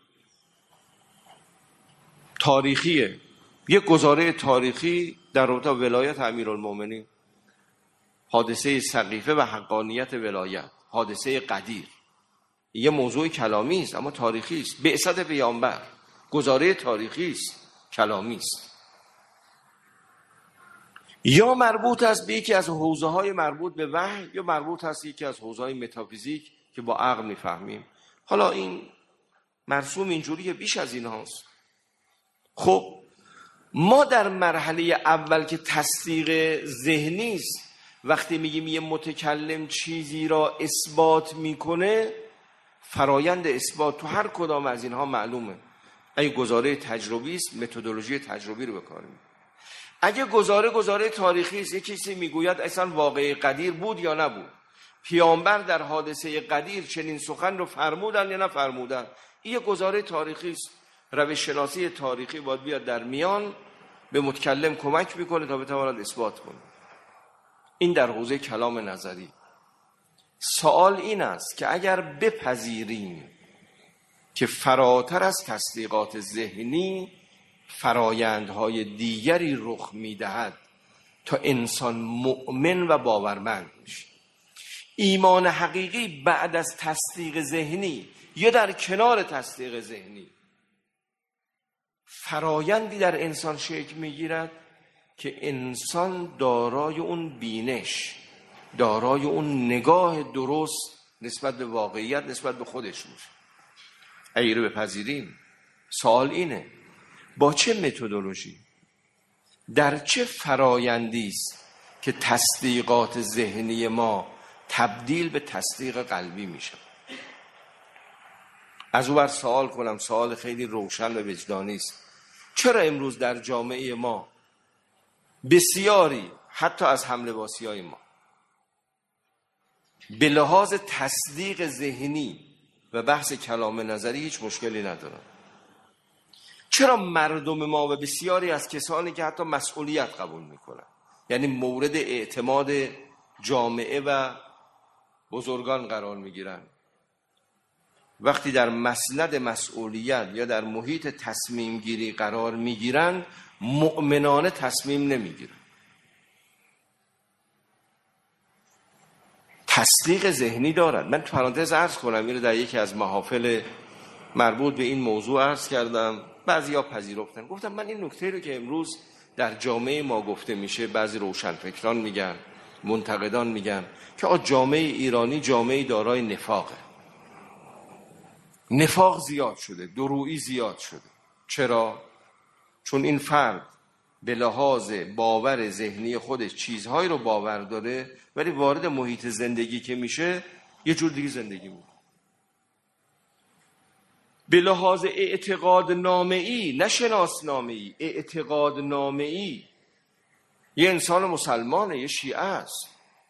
تاریخیه، یک گزاره تاریخی در رابطه ولایت امیرالمومنین، حادثه سقیفه و حقانیت ولایت، حادثه قدیر، یه موضوع کلامی است اما تاریخی است. بعثت پیامبر گزاره تاریخی است، کلامی است. یا مربوط است به یکی از حوزه‌های مربوط به وحی، یا مربوط است یکی از حوزه‌های متافیزیک که با عقل میفهمیم. حالا این مرسوم اینجوریه، بیش از این هاست. خب ما در مرحله اول که تصدیق ذهنی است، وقتی میگیم یه متکلم چیزی را اثبات میکنه، فرایند اثبات تو هر کدام از اینها معلومه. اگه گزاره تجربی است، متدولوژی تجربی رو بکاریم. اگه گزاره گزاره تاریخی است، یکی کسی میگوید اصلا واقعه قدیر بود یا نبود، پیامبر در حادثه قدیر چنین سخن رو فرمودن یا نفرمودن، این یه گزاره تاریخی است. روش شناسی تاریخی باید بیاد در میان، به متکلم کمک میکنه تا بتواند اثبات کنه. این در حوزه کلام نظری. سوال این است که اگر بپذیریم که فراتر از تصدیقات ذهنی فرایندهای دیگری رخ میدهد تا انسان مؤمن و باورمند میشه، ایمان حقیقی بعد از تصدیق ذهنی یا در کنار تصدیق ذهنی فرایندی در انسان شکل میگیرد که انسان دارای اون بینش، دارای اون نگاه درست نسبت به واقعیت، نسبت به خودش میشه. اگه رو بپذیریم، سوال اینه با چه متدولوژی، در چه فرایندی است که تصدیقات ذهنی ما تبدیل به تصدیق قلبی میشه؟ از اون بر سوال کنم، سوال خیلی روشن و وجدانی است، چرا امروز در جامعه ما بسیاری حتی از هملباسیای ما به لحاظ تصدیق ذهنی و بحث کلام نظری هیچ مشکلی ندارن؟ چرا مردم ما و بسیاری از کسانی که حتی مسئولیت قبول میکنن، یعنی مورد اعتماد جامعه و بزرگان قرار میگیرن، وقتی در مسند مسئولیت یا در محیط تصمیم گیری قرار میگیرن مؤمنانه تصمیم نمیگیرن؟ تصدیق ذهنی دارد. من تو پرانتز عرض کنم، این رو در یکی از محافل مربوط به این موضوع عرض کردم، بعضیا پذیرفتن. گفتم من این نکته رو که امروز در جامعه ما گفته میشه، بعضی روشنفکران میگن، منتقدان میگن که آ جامعه ایرانی جامعه دارای نفاقه، نفاق زیاد شده، درویی زیاد شده. چرا؟ چون این فرد به لحاظ باور ذهنی خودش چیزهایی رو باور داره، ولی وارد محیط زندگی که میشه یه جور دیگه زندگی میکنه. به لحاظ اعتقاد نامه‌ای، نه شناسنامه‌ای، اعتقاد نامه‌ای، یه انسان مسلمانه، یه شیعه است،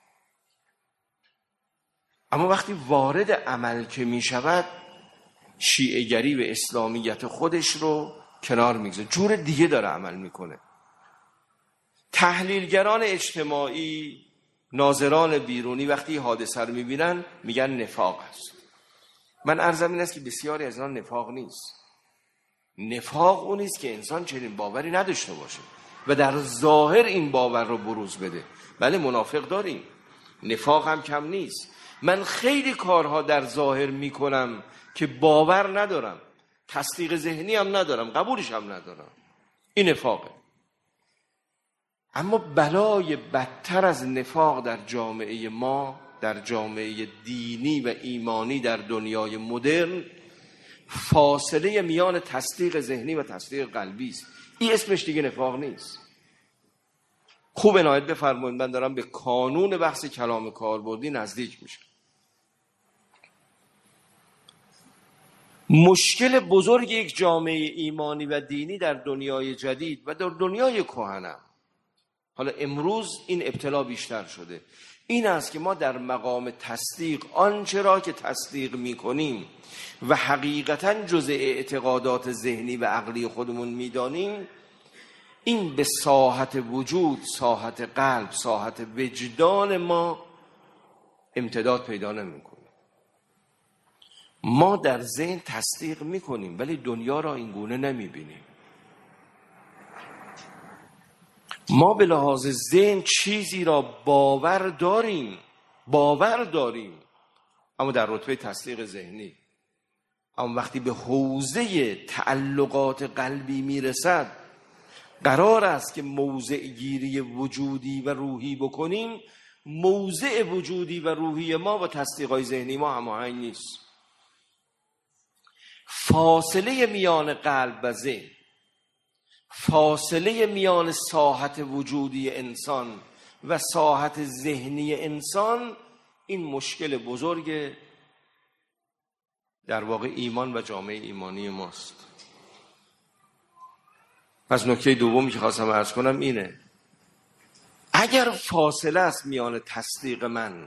اما وقتی وارد عمل که میشود شیعه‌گری و اسلامیت خودش رو کنار میگذاره، جور دیگه داره عمل میکنه. تحلیلگران اجتماعی، ناظران بیرونی وقتی حادثه رو میبینن میگن نفاق است. من عرضم این است که بسیاری از آن نفاق نیست. نفاق اون نیست که انسان چنین باوری نداشته باشه و در ظاهر این باور رو بروز بده. بله منافق داریم، نفاق هم کم نیست. من خیلی کارها در ظاهر میکنم که باور ندارم، تصدیق ذهنی هم ندارم، قبولش هم ندارم، این نفاقه. اما بلای بدتر از نفاق در جامعه ما، در جامعه دینی و ایمانی در دنیای مدرن، فاصله میان تصدیق ذهنی و تصدیق قلبی است. این اسمش دیگه نفاق نیست. خوب عنایت بفرمایید، من دارم به کانون بحث کلام کاربردی نزدیک میشم. مشکل بزرگ یک جامعه ایمانی و دینی در دنیای جدید و در دنیای کهنم، حالا امروز این ابتلا بیشتر شده، این است که ما در مقام تصدیق آنچه را که تصدیق میکنیم و حقیقتاً جزء اعتقادات ذهنی و عقلی خودمون میدانیم، این به ساحت وجود، ساحت قلب، ساحت وجدان ما امتداد پیدا نمیکنه. ما در ذهن تصدیق میکنیم ولی دنیا را این گونه نمیبینیم. ما به لحاظ ذهن چیزی را باور داریم، باور داریم، اما در رتبه تصدیق ذهنی. اما وقتی به حوزه تعلقات قلبی میرسد قرار است که موضع گیری وجودی و روحی بکنیم، موضع وجودی و روحی ما با تصدیق‌های ذهنی ما هماهنگ نیست. فاصله میان قلب و ذهن، فاصله میان ساحت وجودی انسان و ساحت ذهنی انسان، این مشکل بزرگ در واقع ایمان و جامعه ایمانی ماست. پس نکته دومی که خواستم عرض کنم اینه، اگر فاصله است میان تصدیق من،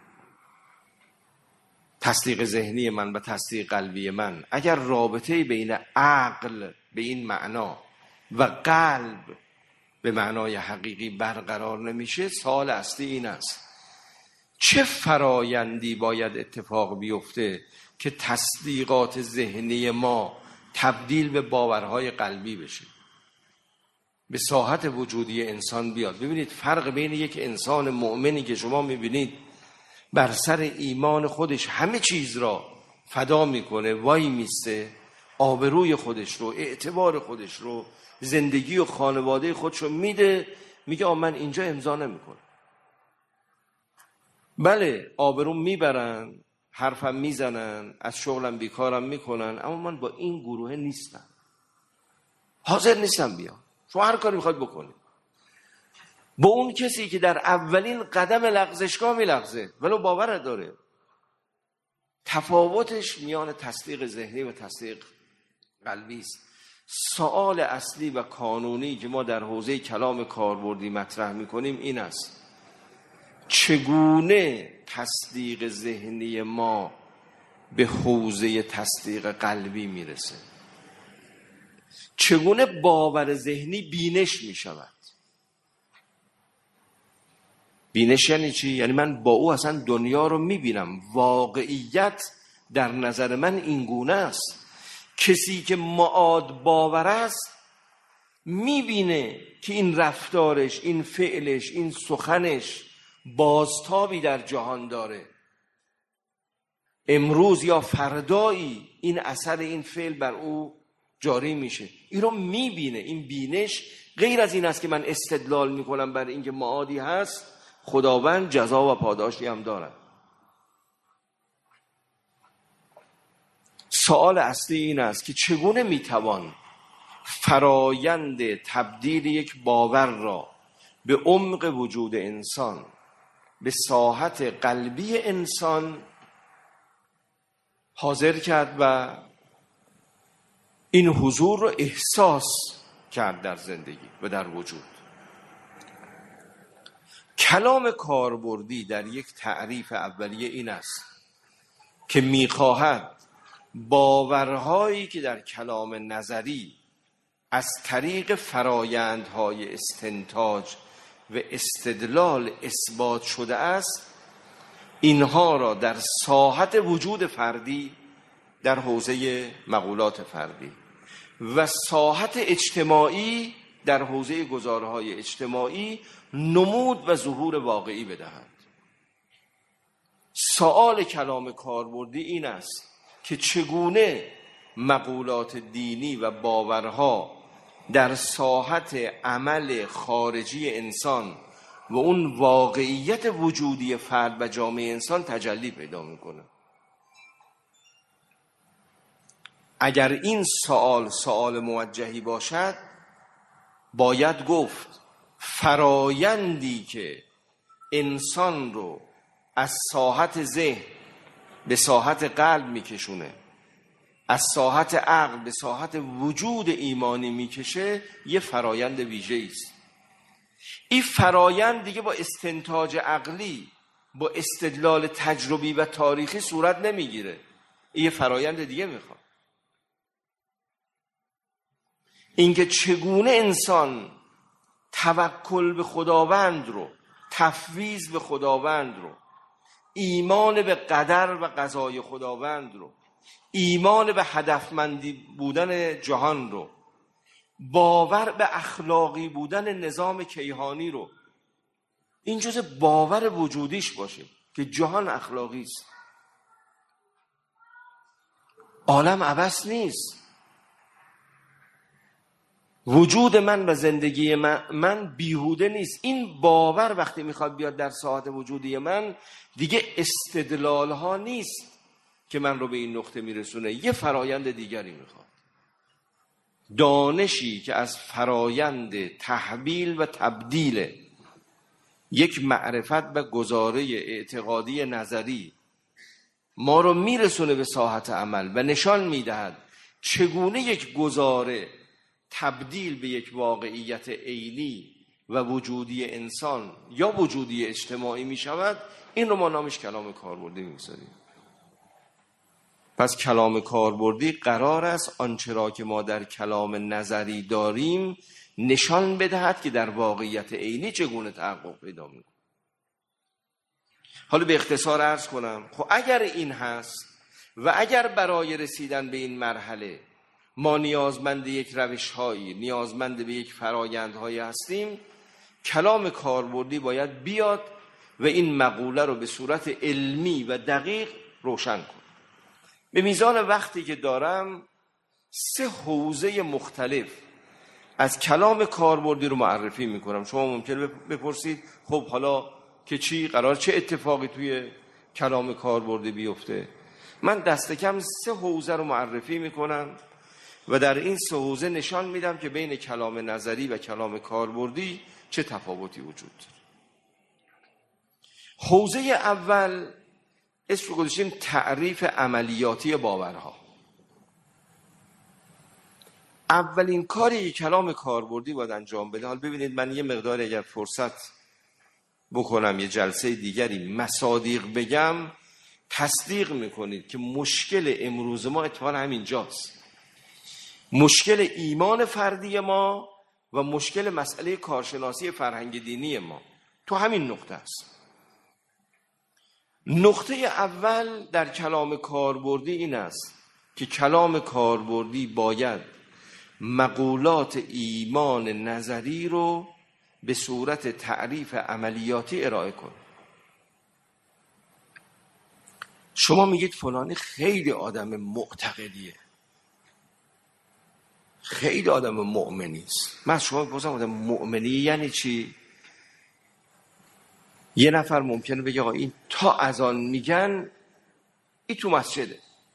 تصدیق ذهنی من و تصدیق قلبی من، اگر رابطه بین عقل به این معنا و قلب به معنای حقیقی برقرار نمیشه، سوال اصلی این است چه فرایندی باید اتفاق بیفته که تصدیقات ذهنی ما تبدیل به باورهای قلبی بشه، به ساحت وجودی انسان بیاد. ببینید فرق بین یک انسان مؤمنی که شما میبینید بر سر ایمان خودش همه چیز را فدا میکنه، وای میسته، آبروی خودش رو، اعتبار خودش رو، زندگی و خانواده خودش رو میده، میگه آ من اینجا امضا نمیکنم. بله آبروم میبرن، حرفم میزنن، از شغلم بیکارم میکنن، اما من با این گروه نیستم، حاضر نیستم بیام، شما هر کاری میخواد بکنید. با اون کسی که در اولین قدم لغزشگاه میلغزه ولو باور داره. تفاوتش میان تصدیق ذهنی و تصدیق قلبی است. سوال اصلی و قانونی که ما در حوزه کلام کاربردی مطرح میکنیم این است چگونه تصدیق ذهنی ما به حوزه تصدیق قلبی میرسه، چگونه باور ذهنی بینش میشود. بینش یعنی چی؟ یعنی من با او اصلا دنیا رو میبینم، واقعیت در نظر من این گونه است. کسی که معاد باور است میبینه که این رفتارش، این فعلش، این سخنش بازتابی در جهان داره، امروز یا فردایی این اثر این فعل بر او جاری میشه، این رو میبینه. این بینش غیر از این است که من استدلال میکنم بر اینکه معادی هست، خداوند جزا و پاداشی هم دارد. سوال اصلی این است که چگونه میتوان فرایند تبدیل یک باور را به عمق وجود انسان، به ساحت قلبی انسان حاضر کرد و این حضور رو احساس کرد در زندگی و در وجود. کلام کاربردی در یک تعریف اولیه این است که میخواهد باورهایی که در کلام نظری از طریق فرایندهای استنتاج و استدلال اثبات شده است، اینها را در ساحت وجود فردی، در حوزه مقولات فردی و ساحت اجتماعی، در حوزه گزارهای اجتماعی نمود و ظهور واقعی بدهند. سوال کلام کاربردی این است که چگونه مقولات دینی و باورها در ساحت عمل خارجی انسان و اون واقعیت وجودی فرد و جامعه انسان تجلی پیدا میکنه. اگر این سوال سوال موجهی باشد، باید گفت فرایندی که انسان رو از ساحت ذهن به ساحت قلب میکشونه، از ساحت عقل به ساحت وجود ایمانی میکشه، یه فرایند ویژه‌ای است. این فرایند دیگه با استنتاج عقلی، با استدلال تجربی و تاریخی صورت نمیگیره. این یه فرایند دیگه میخواد. اینکه چگونه انسان توکل به خداوند رو، تفویض به خداوند رو، ایمان به قدر و قضای خداوند رو، ایمان به هدفمندی بودن جهان رو، باور به اخلاقی بودن نظام کیهانی رو، این جزء باور وجودیش باشه که جهان اخلاقی است. عالم عبث نیست. وجود من و زندگی من, من بیهوده نیست. این باور وقتی میخواد بیاد در ساحت وجودی من، دیگه استدلال ها نیست که من رو به این نقطه میرسونه، یه فرایند دیگری میخواد. دانشی که از فرایند تحویل و تبدیل یک معرفت و گزاره اعتقادی نظری ما رو میرسونه به ساحت عمل و نشان میدهد چگونه یک گزاره تبدیل به یک واقعیت عینی و وجودی انسان یا وجودی اجتماعی می شود. این رو ما نامش کلام کاربردی می‌گذاریم. پس کلام کاربردی قرار است آنچه را که ما در کلام نظری داریم نشان بدهد که در واقعیت عینی چگونه تحقق پیدا می‌کند. حالا به اختصار عرض کنم، خب اگر این هست و اگر برای رسیدن به این مرحله ما نیازمند یک روش‌هایی، نیازمند به یک فرایندهایی هستیم، کلام کاربردی باید بیاد و این مقوله رو به صورت علمی و دقیق روشن کنه. به میزان وقتی که دارم سه حوزه مختلف از کلام کاربردی رو معرفی میکنم. شما ممکنه بپرسید خب حالا که چی؟ قرار چه اتفاقی توی کلام کاربردی بیفته؟ من دست کم سه حوزه رو معرفی میکنم و در این سه حوزه نشان میدم که بین کلام نظری و کلام کاربردی چه تفاوتی وجود داره. حوزه اول اسم رو گذاشتیم تعریف عملیاتی باورها. اولین کاری که کلام کاربردی باید انجام بده، حالا ببینید من یه مقدار اگر فرصت بکنم یه جلسه دیگری مصادیق بگم، تصدیق میکنید که مشکل امروز ما اتفاقا همینجاست. مشکل ایمان فردی ما و مشکل مسئله کارشناسی فرهنگ دینی ما تو همین نقطه است. نقطه اول در کلام کاربردی این است که کلام کاربردی باید مقولات ایمان نظری رو به صورت تعریف عملیاتی ارائه کنه. شما میگید فلانی خیلی آدم معتقدیه، خیلی آدم مؤمنی است. من شما بپرسم آدم مؤمنی یعنی چی؟ یه نفر ممکنه بگه آقا این تا اذان میگن این تو مسجده،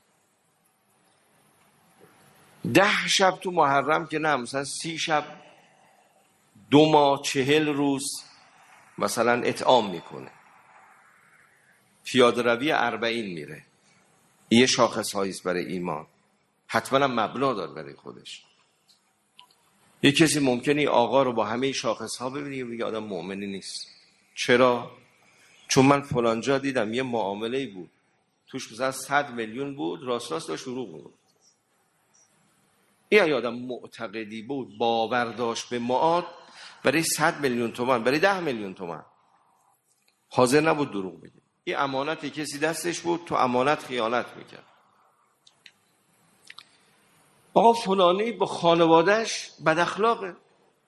ده شب تو محرم که نه، مثلا سی شب دو ماه چهل روز مثلا اطعام میکنه، پیاده روی اربعین میره. یه شاخص هاییست برای ایمان، حتما هم مبنا داره برای خودش. یه کسی ممکنه آقا رو با همه شاخص ها ببینه و بگه آدم مؤمنی نیست. چرا؟ چون من فلانجا دیدم یه معامله‌ای بود توش مثلا صد میلیون بود، راست راست داشت دروغ بود. این آدم معتقدی بود، باور داشت به معاد، برای صد میلیون تومان، برای ده میلیون تومان حاضر نبود دروغ بگه. این امانت کسی دستش بود، تو امانت خیانت میکرد. آقا فلانی با خانوادهش بد اخلاقه.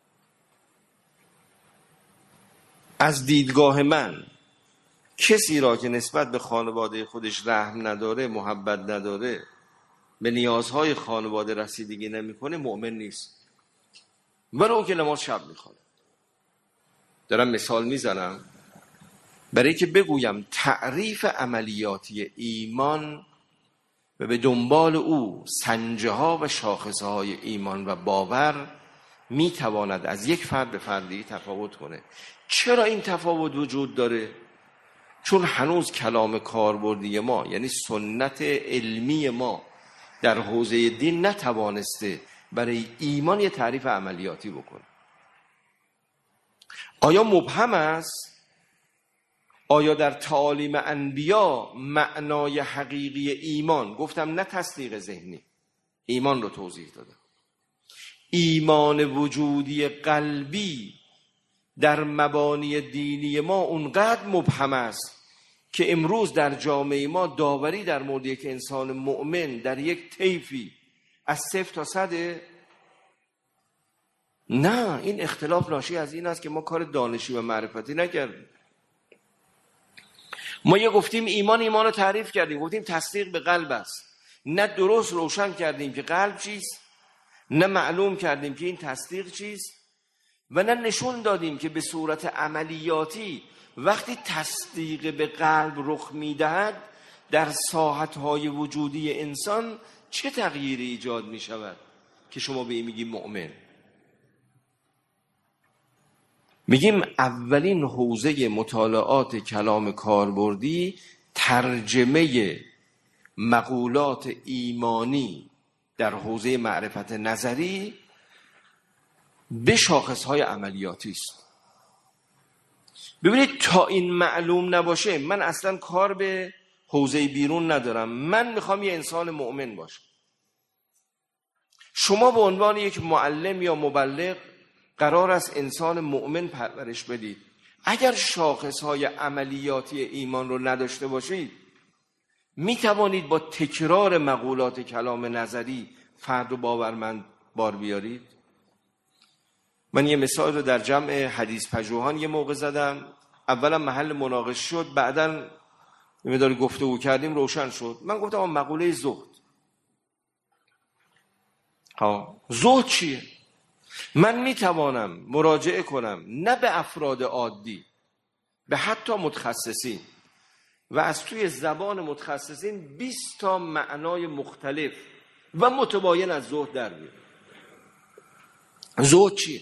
از دیدگاه من کسی را که نسبت به خانواده خودش رحم نداره، محبت نداره، به نیازهای خانواده رسیدگی نمیکنه، مؤمن نیست. ولو که نماز شب میخواد. دارم مثال میزنم برای که بگویم تعریف عملیاتی ایمان و به دنبال او سنجه ها و شاخصه های ایمان و باور میتواند از یک فرد به فردی تفاوت کنه. چرا این تفاوت وجود داره؟ چون هنوز کلام کاربردی ما، یعنی سنت علمی ما در حوزه دین نتوانسته برای ایمان یه تعریف عملیاتی بکنه. آیا مبهم است؟ آیا در تعالیم انبیا معنای حقیقی ایمان، گفتم نه تصدیق ذهنی، ایمان رو توضیح دادم، ایمان وجودی قلبی در مبانی دینی ما اونقدر مبهم است که امروز در جامعه ما داوری در مورد یک انسان مؤمن در یک طیفی از صفر تا صده. نه، این اختلاف ناشی از این است که ما کار دانشی و معرفتی نکردیم. ما یه گفتیم ایمان ایمان رو تعریف کردیم، گفتیم تصدیق به قلب است، نه درست روشن کردیم که قلب چیست نه معلوم کردیم که این تصدیق چیست و نه نشون دادیم که به صورت عملیاتی وقتی تصدیق به قلب رخ میدهد در ساحت‌های وجودی انسان چه تغییری ایجاد می شود که شما به این میگی مؤمن. میگیم اولین حوزه مطالعات کلام کاربردی ترجمه مقولات ایمانی در حوزه معرفت نظری به شاخصهای عملیاتی است. ببینید تا این معلوم نباشه من اصلا کار به حوزه بیرون ندارم. من میخوام یه انسان مؤمن باشم. شما به عنوان یک معلم یا مبلغ قرار است انسان مؤمن پرورش بدید. اگر شاخصهای عملیاتی ایمان رو نداشته باشید می توانید با تکرار مقولات کلام نظری فرد و باورمند بار بیارید؟ من یه مثال رو در جمع حدیث پژوهان یه موقع زدم. اولا محل مناقشه شد، بعداً یه مقدار گفتگو کردیم روشن شد. من گفتم مقوله زهد. ها زهد چیه؟ من می توانم مراجعه کنم نه به افراد عادی، به حتی متخصصین و از توی زبان متخصصین بیست تا معنای مختلف و متباین از زهد در بیارم. زهد چیه؟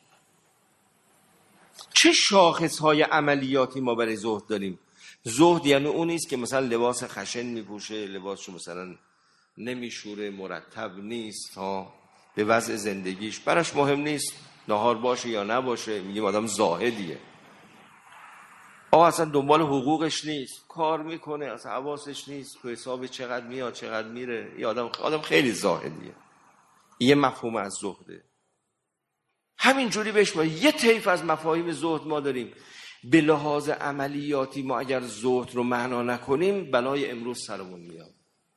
چه شاخصهای عملیاتی ما برای زهد داریم؟ زهد یعنی اون نیست که مثلا لباس خشن میپوشه، لباسشو مثلا نمیشوره، مرتب نیست، ها به وضع زندگیش براش مهم نیست نهار باشه یا نباشه، میگیم آدم زاهدیه. آه اصلا دنبال حقوقش نیست، کار میکنه اصلا حواسش نیست تو حساب چقدر میاد چقدر میره، یه آدم آدم خیلی زاهدیه. یه مفهوم از زهده. همین جوری بهش ما یه طیف از مفاهیم زهد ما داریم. به لحاظ عملیاتی ما اگر زهد رو معنا نکنیم بلای امروز سرمون میاد.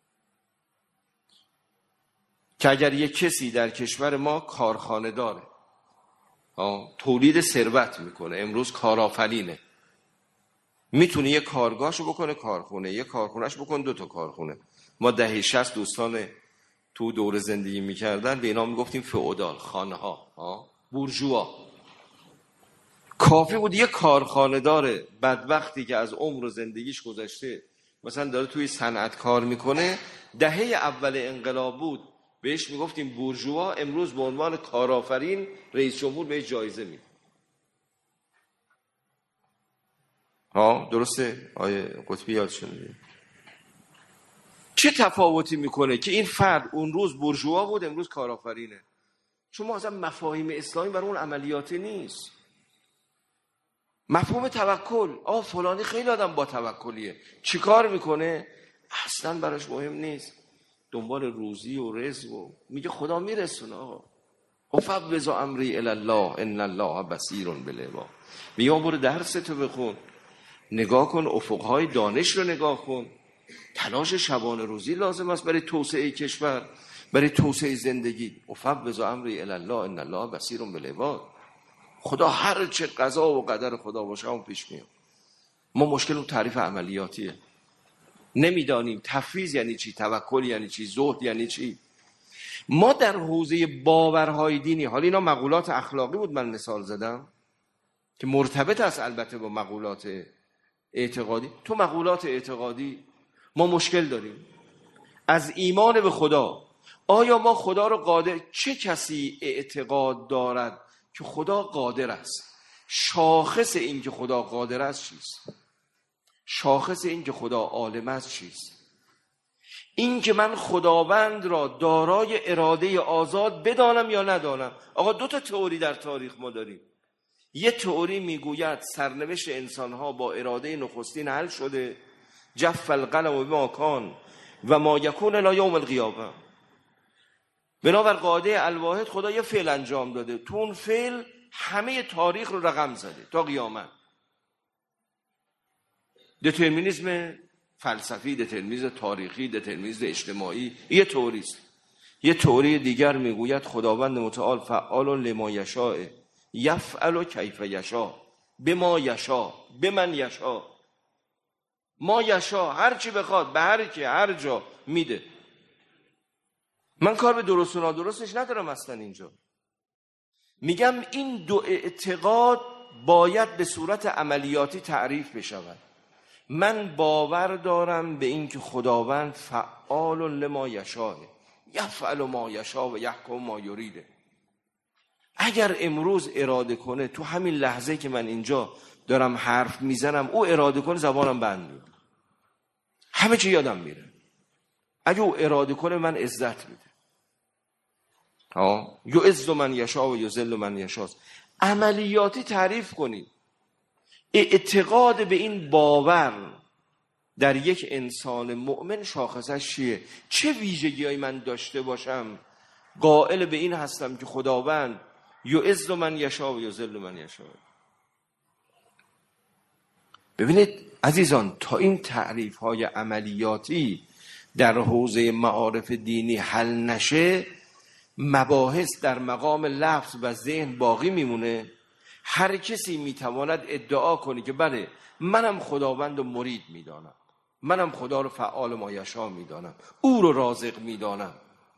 که اگر یک کسی در کشور ما کارخانه داره، تولید ثروت میکنه، امروز کارآفرینه، میتونه یه کارگاهشو بکنه کارخونه، یه کارخونهش بکنه دو تا کارخونه. ما دهه شصت دوستان تو دور زندگی میکردن به اینا میگفتیم فئودال، خانه ها، بورژوا. کافی بود یه کارخانه داره بدبختی که از عمر و زندگیش گذشته مثلا داره توی صنعت کار میکنه، دهه اول انقلاب بود بهش میگفتیم بورژوا، امروز به عنوان کارآفرین رئیس جمهور بهش جایزه میده. ها درسته آیه قطبی یادشون میاد. چه تفاوتی میکنه که این فرد اون روز بورژوا بود امروز کارآفرینه؟ چون ما اصلا مفاهیم اسلامی برای اون عملیاتی نیست. مفهوم توکل، آه فلانی خیلی آدم با توکلیه، چی کار میکنه؟ اصلا براش مهم نیست، دنبال روزی و رزق و میگه خدا میرسونه. آقا افوض امری الی الله ان الله بصیر بالعباد. میگه برو درس تو بخون، نگاه کن افقهای دانش رو نگاه کن. تلاش شبانه روزی لازم است برای توسعه کشور، برای توسعه زندگی. افوض امری الی الله ان الله بصیر بالعباد. خدا هر چه قضا و قدر خدا باشه اون پیش میاد. ما مشکل اون تعریف عملیاتیه. نمیدانیم تفویض یعنی چی، توکل یعنی چی، زهد یعنی چی. ما در حوزه باورهای دینی، حالا اینا مقولات اخلاقی بود من مثال زدم که مرتبط است البته با مقولات اعتقادی. تو مقولات اعتقادی ما مشکل داریم. از ایمان به خدا، آیا ما خدا رو قادر، چه کسی اعتقاد دارد که خدا قادر است؟ شاخص این که خدا قادر است چیست؟ شاخص این که خدا عالم است چیست؟ این که من خداوند را دارای اراده آزاد بدانم یا ندانم. آقا دو تا تئوری در تاریخ ما داریم. یه تئوری میگوید سرنوشت انسانها با اراده نخستین حل شده، جف القلم بما کان و ما یکون الی یوم القیامه. بنابر قاعده الواحد خدا یه فعل انجام داده، تو اون فعل همه تاریخ رو رقم زده تا قیامت. دترمینیسم فلسفی، دترمینیسم تاریخی، دترمینیسم اجتماعی یه تئوری است. یه تئوری دیگر میگوید خداوند متعال فعال لما یشاء یفعل کیف یشاء بما یشاء بمن یشاء. ما یشاء هر چی بخواد به هر کی هر جا میده. من کار به درست و نادرستش ندارم اصلا. اینجا میگم این دو اعتقاد باید به صورت عملیاتی تعریف بشود. من باور دارم به این که خداوند فعال لما یشاء، یفعل ما یشاء و یحکم ما یریده. اگر امروز اراده کنه، تو همین لحظه که من اینجا دارم حرف میزنم، او اراده کنه زبانم بند میاد، همه چی یادم میره. اگه او اراده کنه من عزت میده. ها یعز من یشاء و یذل من یشاء. عملیاتی تعریف کنید. اعتقاد به این باور در یک انسان مؤمن شاخصش چیه؟ چه ویژگی‌هایی من داشته باشم قائل به این هستم که خداوند یعز من یشاء و یذل من یشاء. ببینید عزیزان، تا این تعریف‌های عملیاتی در حوزه معارف دینی حل نشه، مباحث در مقام لفظ و ذهن باقی میمونه. هر کسی میتواند ادعا کنه که بله منم خداوند رو مرید میدانم، منم خدا رو فعال ما یشاء میدانم، او رو رازق میدانم.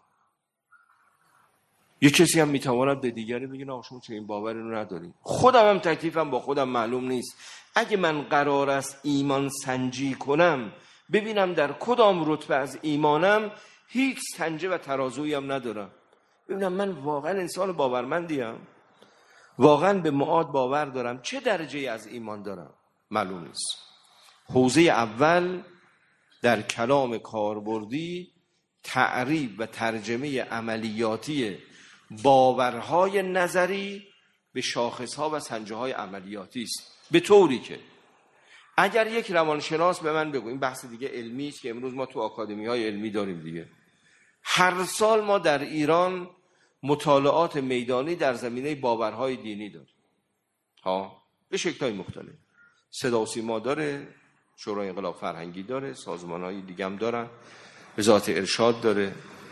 یه کسی هم میتواند به دیگری بگه نه شما چه این باوری رو نداری. خودم هم تکلیفم با خودم معلوم نیست. اگه من قرار است ایمان سنجی کنم، ببینم در کدام رتبه از ایمانم هیچ سنجه و ترازویی هم ندارم، ببینم من واقعا انسان باورمندیم، واقعا به معاد باور دارم، چه درجه از ایمان دارم معلوم نیست. حوزه اول در کلام کاربردی تعریف و ترجمه عملیاتی باورهای نظری به شاخصها و سنجه‌های عملیاتی است، به طوری که اگر یک روانشناس به من بگو، این بحث دیگه علمی است که امروز ما تو آکادمی‌های علمی داریم دیگه، هر سال ما در ایران مطالعات میدانی در زمینه باورهای دینی داریم، ها به شکل‌های مختلف. صدا و سیما داره، شورای انقلاب فرهنگی داره، سازمان‌های دیگه هم دارن، وزارت ارشاد داره.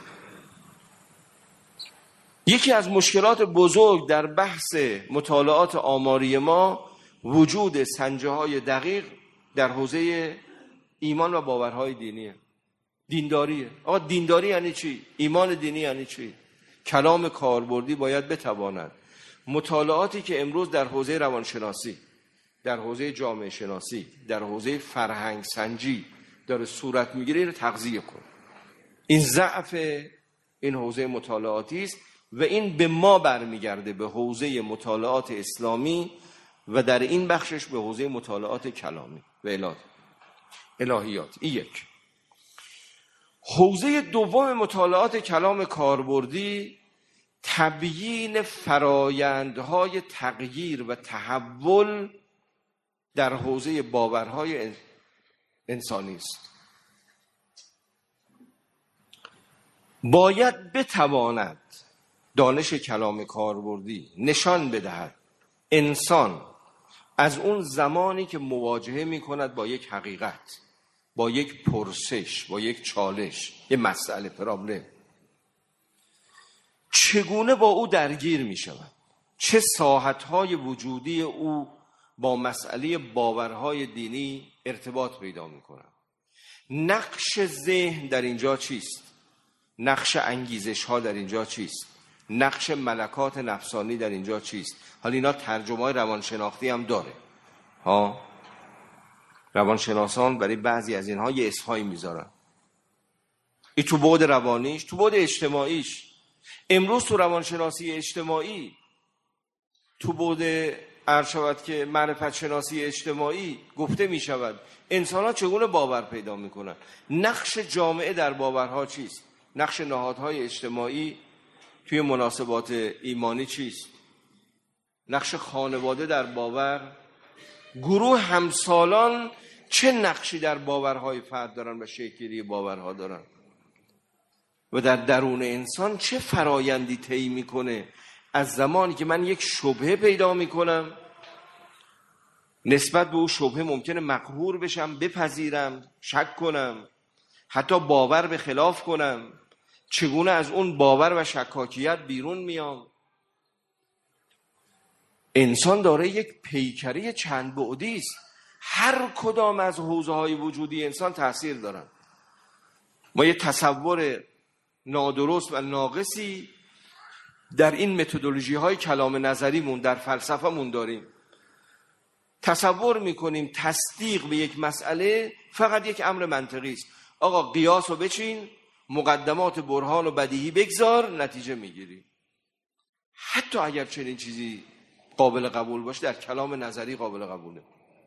یکی از مشکلات بزرگ در بحث مطالعات آماری ما وجود سنجه‌های دقیق در حوزه ایمان و باورهای دینیه. دینداریه. آقا دینداری یعنی چی؟ ایمان دینی یعنی چی؟ کلام کاربردی باید بتواند مطالعاتی که امروز در حوزه روانشناسی، در حوزه جامعه شناسی، در حوزه فرهنگ سنجی داره صورت میگیره رو تغذیه کنه. این ضعف این حوزه مطالعاتی است و این به ما برمیگرده، به حوزه مطالعات اسلامی و در این بخشش به حوزه مطالعات کلامی و الهیات. این یک. حوزه دوم مطالعات کلام کاربردی تبیین فرایندهای تغییر و تحول در حوزه باورهای انسانی است. باید بتواند دانش کلام کاربردی نشان بدهد انسان از اون زمانی که مواجهه می کند با یک حقیقت، با یک پرسش، با یک چالش، یک مسئله پرابلم، چگونه با او درگیر می شود، چه ساحت‌های وجودی او با مسئله باورهای دینی ارتباط پیدا می کند. نقش ذهن در اینجا چیست؟ نقش انگیزش ها در اینجا چیست؟ نقش ملکات نفسانی در اینجا چیست؟ حالا اینا ترجمه های روانشناختی هم داره ها. روانشناسان برای بعضی از اینها یه اسمهایی میذارن. این تو بعد روانیش، تو بعد اجتماعیش. امروز تو روانشناسی اجتماعی، تو بعد عرض شود که معرفت شناسی اجتماعی گفته می شود انسان ها چگونه باور پیدا می کنند. نقش جامعه در باورها چیست؟ نقش نهادهای اجتماعی توی مناسبات ایمانی چیست؟ نقش خانواده در باور، گروه همسالان چه نقشی در باورهای فرد دارن و شکلی باورها دارن و در درون انسان چه فرایندی طی میکنه از زمانی که من یک شبهه پیدا میکنم، نسبت به اون شبهه ممکنه مقهور بشم، بپذیرم، شک کنم، حتی باور به خلاف کنم، چگونه از اون باور و شکاکیت بیرون میام. انسان داره یک پیکره چند بعدی است. هر کدام از حوزه‌های وجودی انسان تأثیر دارن. ما یه تصور نادرست و ناقصی در این متدولوژی های کلام نظریمون در فلسفه‌مون داریم. تصور میکنیم تصدیق به یک مسئله فقط یک امر منطقی است. آقا قیاس رو بچین، مقدمات برهان و بدیهی بگذار، نتیجه میگیری. حتی اگر چنین چیزی قابل قبول باشه، در کلام نظری قابل قبوله.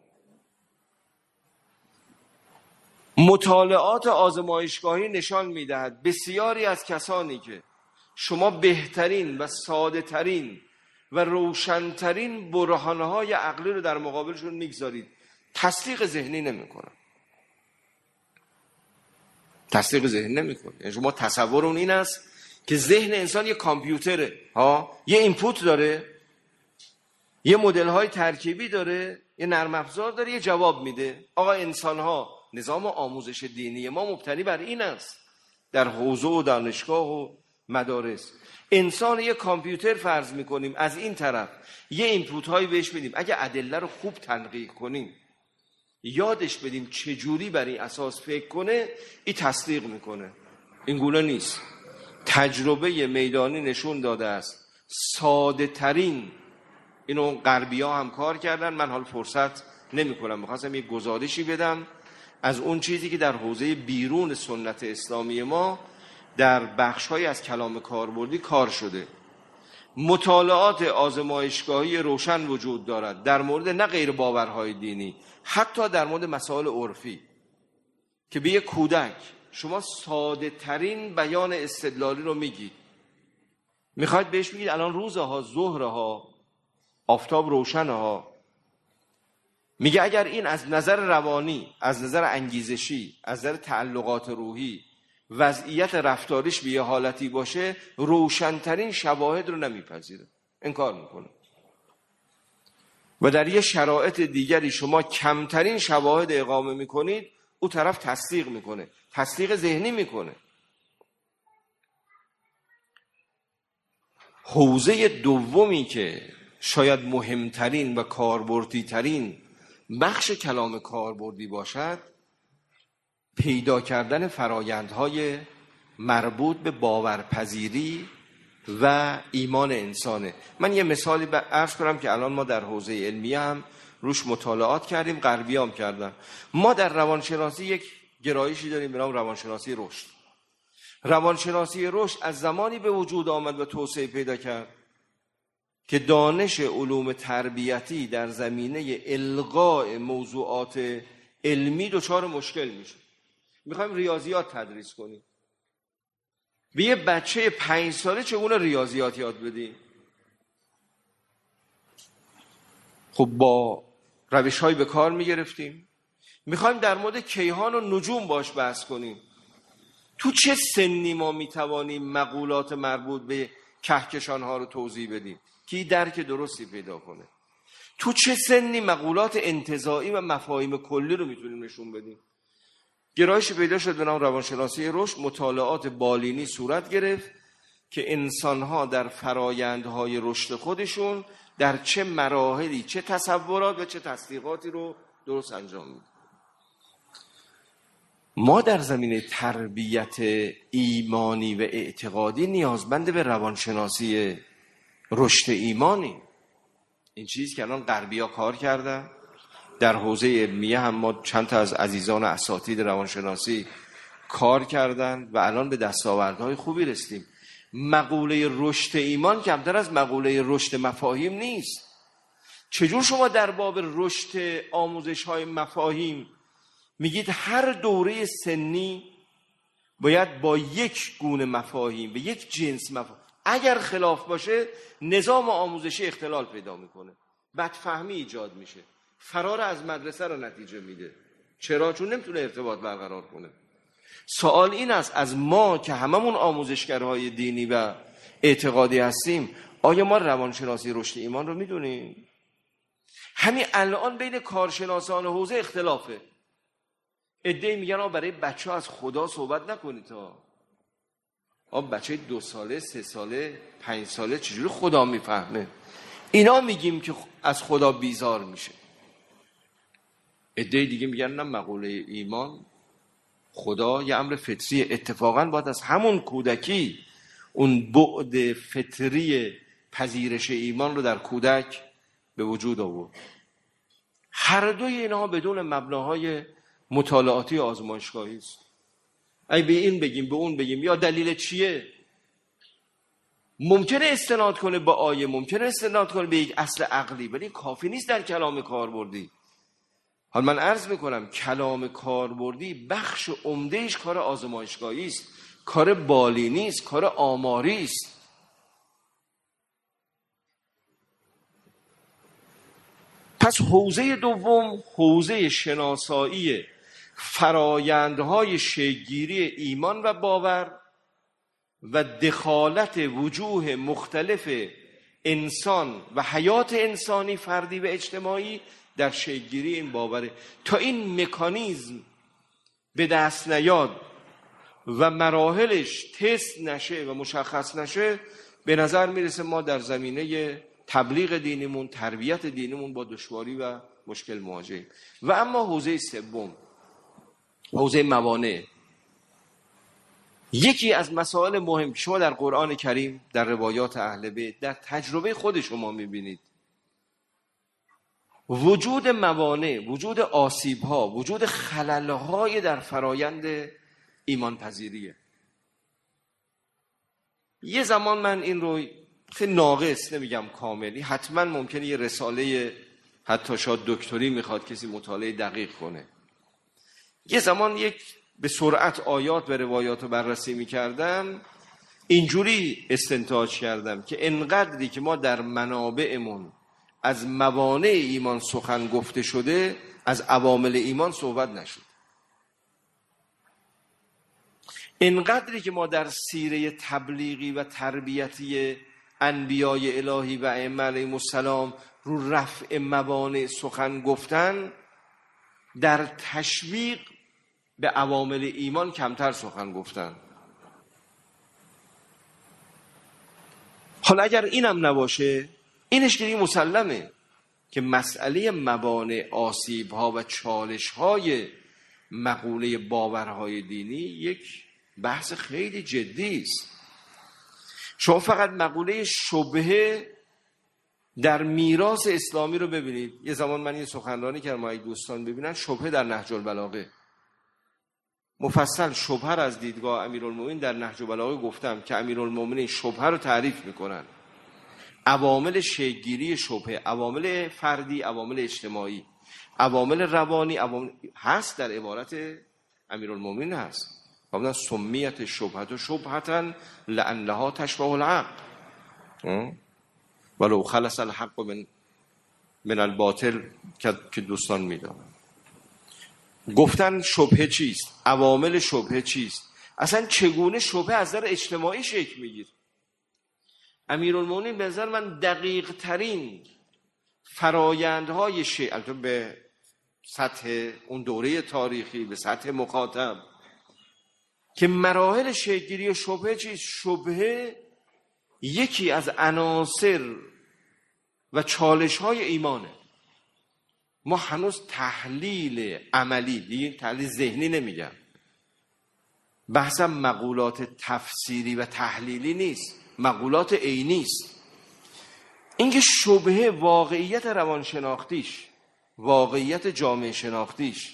مطالعات آزمایشگاهی نشان میدهد بسیاری از کسانی که شما بهترین و ساده ترین و روشنترین برهانهای عقلی رو در مقابلشون میگذارید، تصدیق ذهنی نمیکنن. تصدیق ذهنی نمیکنه. یعنی شما تصور اون این است که ذهن انسان یه کامپیوتره، ها، یه اینپوت داره، یه مدل های ترکیبی داره، یه نرم افزار داره، یه جواب میده. آقا انسان ها، نظام آموزش دینی ما مبتنی بر این است در حوزه و دانشگاه و مدارس. انسان یه کامپیوتر فرض میکنیم، از این طرف یه اینپوت هایی بهش میدیم، اگه ادله رو خوب تنقیح کنیم، یادش بدیم چجوری بر این اساس فکر کنه، این تصدیق میکنه. این گونه نیست. تجربه میدانی نشون داده است ساده ترین، اینو غربی ها هم کار کردن، من حال فرصت نمی کنم، میخواستم یک گزارشی بدم از اون چیزی که در حوزه بیرون سنت اسلامی ما در بخش‌های از کلام کاربردی کار شده. مطالعات آزمایشگاهی روشن وجود دارد در مورد نه غیر باورهای دینی، حتی در مورد مسائل عرفی، که به یک کودک شما ساده ترین بیان استدلالی رو میگید، میخواید بهش بگید الان روزها، ظهرها، آفتاب روشنه ها، میگه اگر این از نظر روانی، از نظر انگیزشی، از نظر تعلقات روحی، وضعیت رفتاریش به یه حالتی باشه، روشنترین شواهد رو نمیپذیره، انکار میکنه. و در یه شرایط دیگری شما کمترین شواهد اقامه میکنید، او طرف تصدیق میکنه، تصدیق ذهنی میکنه. حوزه دومی که شاید مهمترین و کاربردی ترین بخش کلام کاربردی باشد، پیدا کردن فرایندهای مربوط به باورپذیری و ایمان انسانه. من یه مثالی عرض کنم که الان ما در حوزه علمیه هم روش مطالعات کردیم، غربی هم کردن. ما در روانشناسی یک گرایشی داریم به نام روانشناسی رشد. روانشناسی رشد از زمانی به وجود آمد و توسعه پیدا کرد که دانش علوم تربیتی در زمینه الغاء موضوعات علمی دچار مشکل میشه. میخوایم ریاضیات تدریس کنیم، به یه بچه پنج ساله چگونه ریاضیات یاد بدیم؟ خب با روش های به کار میگرفتیم. میخوایم در مورد کیهان و نجوم باش بحث کنیم، تو چه سنی ما میتوانیم مقولات مربوط به کهکشان ها رو توضیح بدیم که درک درستی پیدا کنه؟ تو چه سنی مقولات انتزاعی و مفاهیم کلی رو میتونیم نشون بدیم؟ گرایش پیدا شد به نام روانشناسی رشد. مطالعات بالینی صورت گرفت که انسان‌ها در فرایندهای رشد خودشون در چه مراحلی، چه تصورات و چه تصدیقاتی رو درست انجام میدن. ما در زمینه تربیت ایمانی و اعتقادی نیازمند به روانشناسی رشد ایمانی. این چیزی که الان غربی‌ها کار کردن، در حوزه علمیه هم ما چند تا از عزیزان اساتید روانشناسی کار کردن و الان به دستاوردهای خوبی رسیدیم. مقوله رشد ایمان کمتر از مقوله رشد مفاهیم نیست. چجور شما در باب رشد آموزش‌های مفاهیم میگید هر دوره سنی باید با یک گونه مفاهیم، به یک جنس مفاهیم، اگر خلاف باشه نظام آموزشی اختلال پیدا میکنه، بدفهمی ایجاد میشه، فرار از مدرسه رو نتیجه میده. چرا؟ چون نمیتونه ارتباط برقرار کنه. سوال این است از ما که هممون آموزشگرهای دینی و اعتقادی هستیم، آیا ما روانشناسی رشد ایمان رو میدونیم؟ همین الان بین کارشناسان حوزه اختلافه. عده‌ای میگن آ برای بچه ها از خدا صحبت نکنید، تا آ بچه دو ساله، سه ساله، پنج ساله چجوری خدا میفهمه؟ اینا میگیم که از خدا بیزار میشه. عده‌ای دیگه میگن نه، مقوله ایمان خدا یه امر فطری، اتفاقا باید از همون کودکی اون بعد فطری پذیرش ایمان رو در کودک به وجود آورد. هر دوی اینها بدون مبناهای مطالعاتی آزمایشگاهی است. ای به این بگیم به اون بگیم یا دلیل چیه، ممکنه استناد کنه با آیه، ممکنه استناد کنه به یک اصل عقلی، ولی کافی نیست در کلام کاربردی. حالا من عرض میکنم کلام کاربردی بخش عمدهش کار آزمایشگاهی است، کار بالینی است، کار آماری است. پس حوزه دوم حوزه شناسایی فرایندهای شکل‌گیری ایمان و باور و دخالت وجوه مختلف انسان و حیات انسانی فردی و اجتماعی در شکل‌گیری این باوره. تا این مکانیزم به دست نیاد و مراحلش تست نشه و مشخص نشه، به نظر میرسه ما در زمینه تبلیغ دینیمون، تربیت دینیمون با دشواری و مشکل مواجهیم. و اما حوزه سوم، حوزه موانع، یکی از مسائل مهم که شما در قرآن کریم، در روایات اهل بیت، در تجربه خود شما میبینید، وجود موانع، وجود آسیب‌ها، وجود خلل‌های در فرایند ایمان پذیریه. یه زمان من این رو خیلی ناقص، نمیگم کاملی، حتما ممکنه یه رساله حتی شاید دکتری میخواد کسی مطالعه دقیق کنه. یه زمان یک به سرعت آیات و روایات رو بررسی میکردم، اینجوری استنتاج کردم که انقدری که ما در منابعمون از موانع ایمان سخن گفته شده، از عوامل ایمان صحبت نشد. انقدری که ما در سیره تبلیغی و تربیتی انبیای الهی و ائمه علیهم السلام رو رفع موانع سخن گفتن، در تشویق به عوامل ایمان کمتر سخن گفتن. حالا اگر اینم نباشه، اینش که مسلمه که مسئله موانع، آسیب‌ها و چالش‌های مقوله باورهای دینی یک بحث خیلی جدی است. شما فقط مقوله شبهه در میراث اسلامی رو ببینید. یه زمان من یه سخنرانی کردم، اگه دوستان ببینن، شبهه در نهج البلاغه، مفصل شبهه را از دیدگاه امیرالمومنین در نهج البلاغه گفتم که امیرالمومنین شبهه رو تعریف میکنن، عوامل شکل‌گیری شبهه، عوامل فردی، عوامل اجتماعی، عوامل روانی، عوامل هست در عبارت امیرالمومنین هست. گفتن سمیت شبهه شبهه لانها تشبه الحق ولو خلص الحق من من الباطل، که دوستان میدونن. گفتن شبهه چیست، عوامل شبهه چیست، اصلا چگونه شبهه از نظر اجتماعی شکل میگیره. امیرالمومنین به نظر من دقیق ترین فرایندهای شیعه، البته به سطح اون دوره تاریخی، به سطح مخاطب، که مراحل شکل‌گیری شبهه چیست. شبهه یکی از عناصر و چالش‌های ایمانه. ما هنوز تحلیل عملی، دیگه تحلیل ذهنی نمیگم، بحثم مقولات تفسیری و تحلیلی نیست، مقولات عینی است. اینکه شبهه واقعیت روانشناختیش، واقعیت جامعه شناختیش،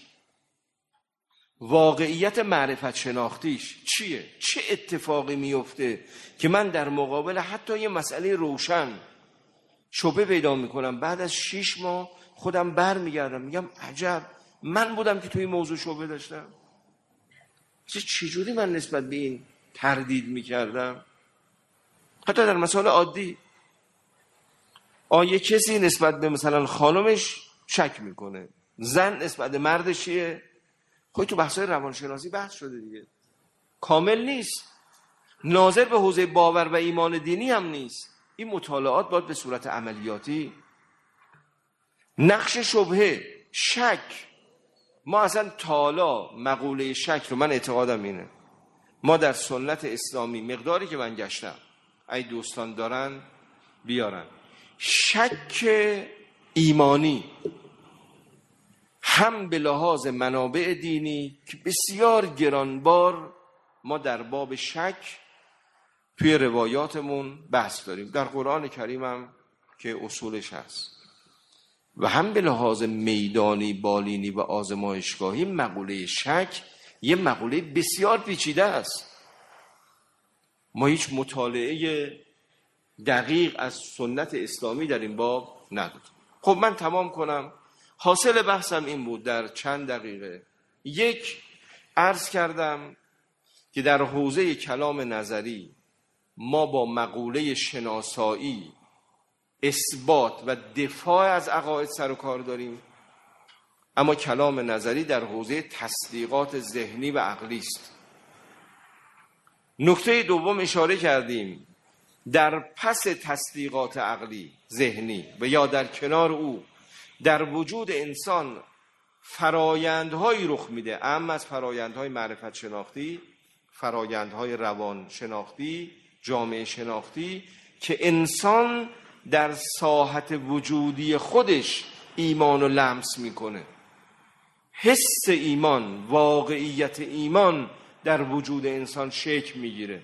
واقعیت معرفت شناختیش چیه، چه اتفاقی میفته که من در مقابل حتی یه مسئله روشن شبهه پیدا میکنم، بعد از شیش ماه خودم بر میگردم میگم عجب، من بودم که توی این موضوع شبهه داشتم. چجوری من نسبت به این تردید میکردم؟ حتی در مسائل عادی، آیه کسی نسبت به مثلا خانمش شک میکنه، زن نسبت به مردشیه، خود تو بحثای روانشناسی بحث شده دیگه، کامل نیست، ناظر به حوزه باور و ایمان دینی هم نیست. این مطالعات باید به صورت عملیاتی. نقش شبهه، شک، ما اصلا تالا مقوله شک رو، من اعتقادم اینه، ما در سنت اسلامی مقداری که من گشتم، ای دوستان دارن بیارن، شک ایمانی هم به لحاظ منابع دینی که بسیار گرانبار ما در باب شک توی روایاتمون بحث داریم، در قرآن کریم هم که اصولش هست، و هم به لحاظ میدانی، بالینی و آزمایشگاهی مقوله شک یه مقوله بسیار پیچیده است. ما هیچ مطالعه دقیق از سنت اسلامی در این باب نداریم. خب من تمام کنم. حاصل بحثم این بود در چند دقیقه. یک، عرض کردم که در حوزه کلام نظری ما با مقوله شناسایی، اثبات و دفاع از عقاید سر و کار داریم، اما کلام نظری در حوزه تصدیقات ذهنی و عقلی است. نکته دوم اشاره کردیم، در پس تصدیقات عقلی ذهنی و یا در کنار او در وجود انسان فرایندهایی رخ میده، اهم از فرایندهای معرفت شناختی، فرایندهای روان شناختی، جامعه شناختی، که انسان در ساحت وجودی خودش ایمان رو لمس میکنه. حس ایمان، واقعیت ایمان در وجود انسان شکل میگیره.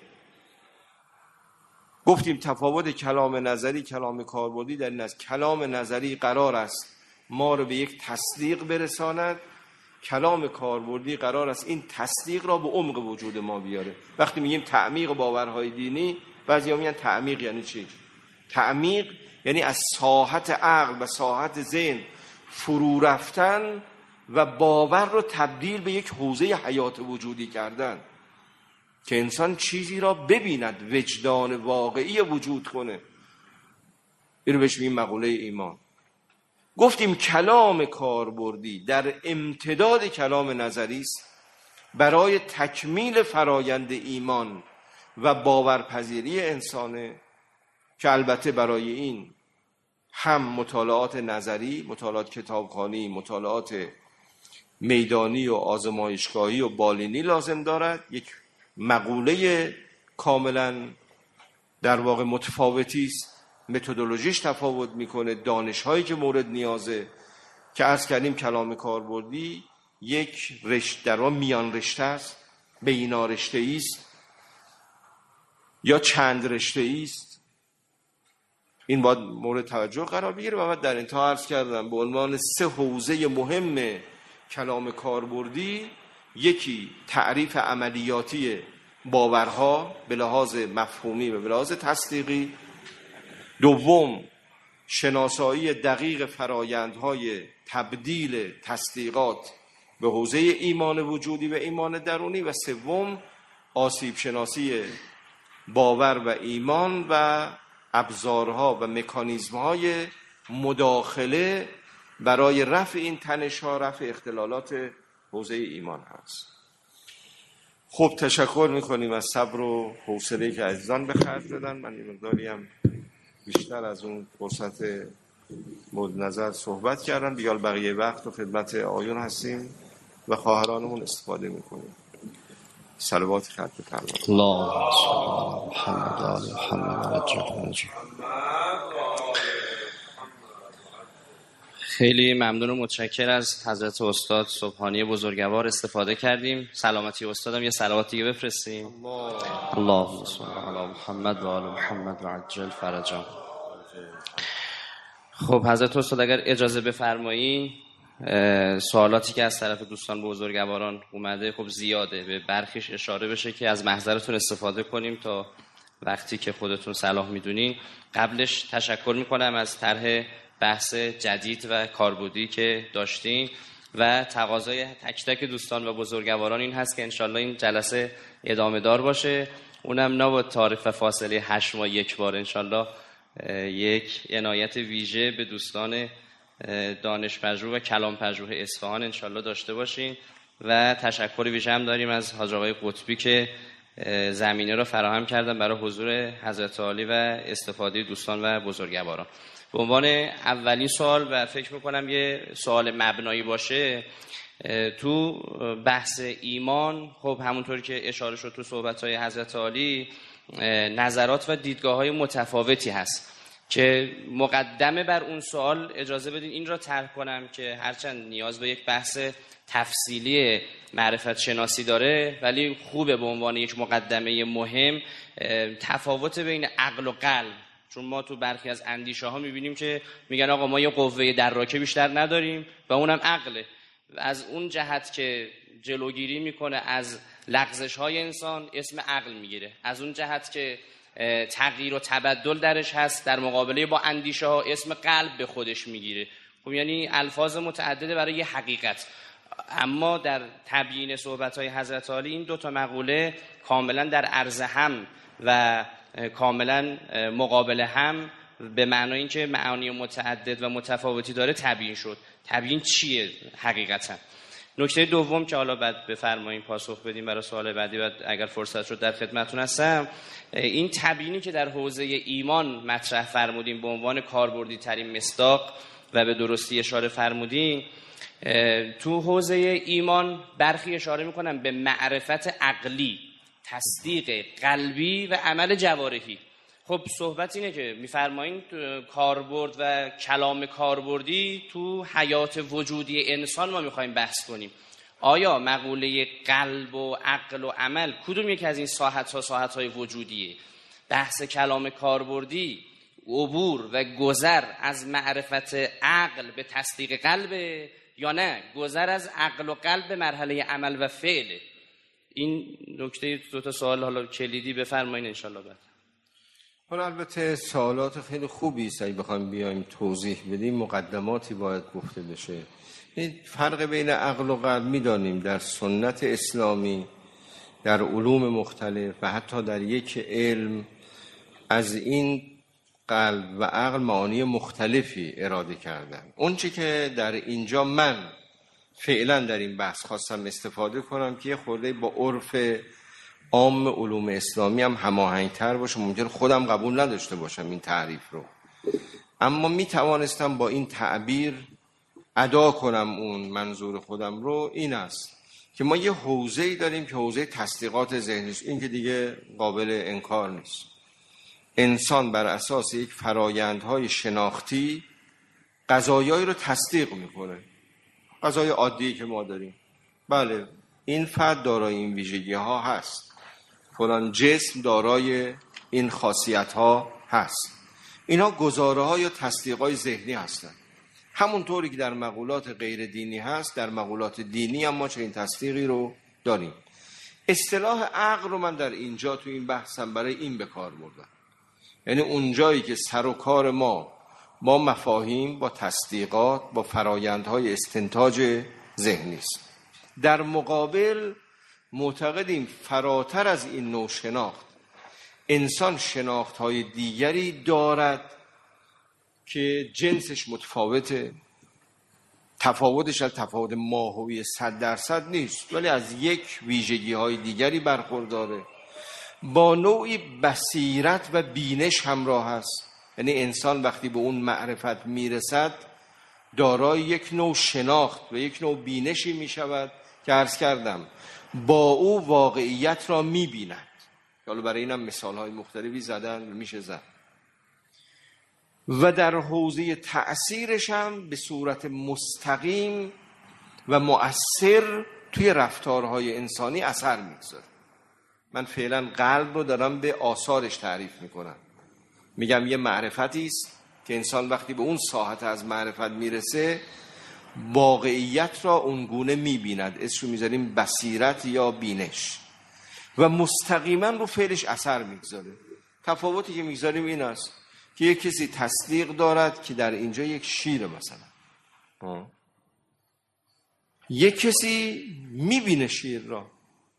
گفتیم تفاوت کلام نظری کلام کاربردی در این است: کلام نظری قرار است ما رو به یک تصدیق برساند، کلام کاربردی قرار است این تصدیق را به عمق وجود ما بیاره. وقتی میگیم تعمیق باورهای دینی، بعضیا میگن تعمیق یعنی چی؟ تعمیق یعنی از ساحت عقل و ساحت ذهن فرو رفتن و باور رو تبدیل به یک حوزه حیات وجودی کردن، که انسان چیزی را ببیند، وجدان واقعی وجود کنه. این رو بهش میگیم مقوله ایمان. گفتیم کلام کاربردی در امتداد کلام نظری است برای تکمیل فرایند ایمان و باورپذیری انسانه، که البته برای این هم مطالعات نظری، مطالعات کتابخوانی، مطالعات میدانی و آزمایشگاهی و بالینی لازم دارد. یک مقوله کاملا در واقع متفاوتی است، متدولوژیش تفاوت میکنه، دانش‌هایی که مورد نیازه، که عرض کردیم کلام کاربردی یک رشته در واقع میان رشته است، بینا رشته است یا چند رشته است. این باید مورد توجه قرار بگیره. و بعد در انتها عرض کردم به عنوان سه حوزه مهم کلام کاربردی: یکی تعریف عملیاتی باورها به لحاظ مفهومی و به لحاظ تصدیقی، دوم شناسایی دقیق فرایندهای تبدیل تصدیقات به حوزه ایمان وجودی و ایمان درونی، و سوم آسیب شناسی باور و ایمان و ابزارها و مکانیزم‌های مداخله برای رفع این تنش‌ها، رفع اختلالات حوزه ایمان هست. خب تشکر میکنیم از صبر و حوصله‌ای که عزیزان به خرج دادن. من یه مقداری هم بیشتر از اون فرصت مورد نظر صحبت کردم. دیگه بقیه وقت و خدمت آیون هستیم و خواهرانمون استفاده میکنیم. صلوات خط بفرمایید.
اللهم صل علی محمد و آل محمد عجل. خیلی ممنون و متشکر از حضرت استاد سبحانی بزرگوار استفاده کردیم. سلامتی استادم یه صلوات دیگه بفرستیم. اللهم صل علی محمد و آل محمد و عجل فرجهم. خب حضرت استاد اگر اجازه بفرمایید، سوالاتی که از طرف دوستان بزرگواران اومده خب زیاده، به برخیش اشاره بشه که از محضرتون استفاده کنیم تا وقتی که خودتون صلاح میدونین. قبلش تشکر میکنم از طرح بحث جدید و کاربردی که داشتین و تقاضای تک تک دوستان و بزرگواران این هست که انشالله این جلسه ادامه دار باشه، اونم نه با تعارف و فاصله هشت ماه یک بار. انشالله یک عنایت ویژه به دوستان دانش پژوه و کلام پژوه اصفهان انشالله داشته باشین. و تشکر ویژه هم داریم از حاج آقای قطبی که زمینه را فراهم کردن برای حضور حضرت عالی و استفاده دوستان و بزرگواران. به عنوان اولین سوال و فکر میکنم یه سوال مبنایی باشه، تو بحث ایمان خب همونطور که اشاره شد تو صحبت‌های حضرت عالی نظرات و دیدگاه‌های متفاوتی هست. که مقدمه بر اون سوال اجازه بدین این را طرح کنم که هرچند نیاز به یک بحث تفصیلی معرفت شناسی داره، ولی خوبه به عنوان یک مقدمه مهم تفاوت بین عقل و قلب. چون ما تو برخی از اندیشه ها میبینیم که میگن آقا ما یه قوه دراکه بیشتر نداریم و اونم عقله. از اون جهت که جلوگیری میکنه از لغزش های انسان اسم عقل میگیره، از اون جهت که تغییر و تبدل درش هست در مقابله با اندیشه ها اسم قلب به خودش میگیره. خب یعنی الفاظ متعدده برای یه حقیقت. اما در تبیین صحبت های حضرت عالی این دو تا مقوله کاملا در عرض هم و کاملا مقابل هم به معنای اینکه معانی متعدد و متفاوتی داره تبیین شد. تبیین چیه حقیقتا؟ نکته دوم که حالا بعد بفرمایید پاسخ بدیم برای سوال بعدی و اگر فرصت شد در خدمتتون هستم، این تبیینی که در حوزه ایمان مطرح فرمودیم به عنوان کاربردی ترین مصداق و به درستی اشاره فرمودیم، تو حوزه ایمان برخی اشاره میکنن به معرفت عقلی، تصدیق قلبی و عمل جوارحی. خب صحبت اینه که میفرمایین کاربرد و کلام کاربردی تو حیات وجودی انسان ما میخوایم بحث کنیم. آیا مقوله قلب و عقل و عمل کدوم یک از این ساحت ها ساحت های وجودیه؟ بحث کلام کاربردی عبور و گذر از معرفت عقل به تصدیق قلبه یا نه گذر از عقل و قلب به مرحله عمل و فعله؟ این نکته دو تا سوال حالا کلیدی بفرمایید ان شاء الله. بعد
حالا البته سوالات خیلی خوبی است، اگه بخوایم بیایم توضیح بدیم مقدماتی باید گفته بشه. این فرق بین عقل و قلب می‌دانیم در سنت اسلامی، در علوم مختلف و حتی در یک علم از این قلب و عقل معانی مختلفی اراده کردن. اون چی که در اینجا من فعلا در این بحث خواستم استفاده کنم که یه خورده با عرف عام علوم اسلامی هم هماهنگ‌تر باشه، ممکن خودم قبول نداشته باشم این تعریف رو، اما می توانستم با این تعبیر ادا کنم اون منظور خودم رو. این است که ما یه حوزه‌ای داریم که حوزه تصدیقات ذهنی است، این که دیگه قابل انکار نیست. انسان بر اساس یک فرایندهای شناختی قضایایی رو تصدیق میکنه، قضای عادی که ما داریم. بله این فرد دارای این ویژگی ها هست، فلان جسم دارای این خاصیت ها هست. اینا گزاره ها یا تصدیق های ذهنی هستند. همونطوری که در مقولات غیر دینی هست، در مقولات دینی هم ما چنین تصدیقی رو داریم. اصطلاح عقل رو من در اینجا تو این بحثم برای این به کار بردم، یعنی اونجایی که سر و کار ما با مفاهیم، با تصدیقات، با فرایندهای استنتاج ذهنی است. در مقابل معتقدیم فراتر از این نوع شناخت انسان شناختهای دیگری دارد که جنسش متفاوته، تفاوتش از تفاوت ماهوی صد درصد نیست، ولی از یک ویژگی های دیگری برخورداره، با نوعی بصیرت و بینش همراه است. یعنی انسان وقتی به اون معرفت میرسد دارای یک نوع شناخت و یک نوع بینشی میشود که عرض کردم با او واقعیت را میبیند. حالا برای اینم مثال های مختلفی زدن میشه زد. و در حوزه تأثیرش هم به صورت مستقیم و مؤثر توی رفتارهای انسانی اثر میگذاره. من فعلا قلب رو دارم به آثارش تعریف میکنم، میگم یه معرفتی است که انسان وقتی به اون ساحت از معرفت میرسه واقعیت را اونگونه میبیند، اسمشو میذاریم بصیرت یا بینش، و مستقیما رو فعلش اثر میگذاره. تفاوتی که میگذاریم این است که یک کسی تصدیق دارد که در اینجا یک شیر مثلا آه. یک کسی میبینه شیر را،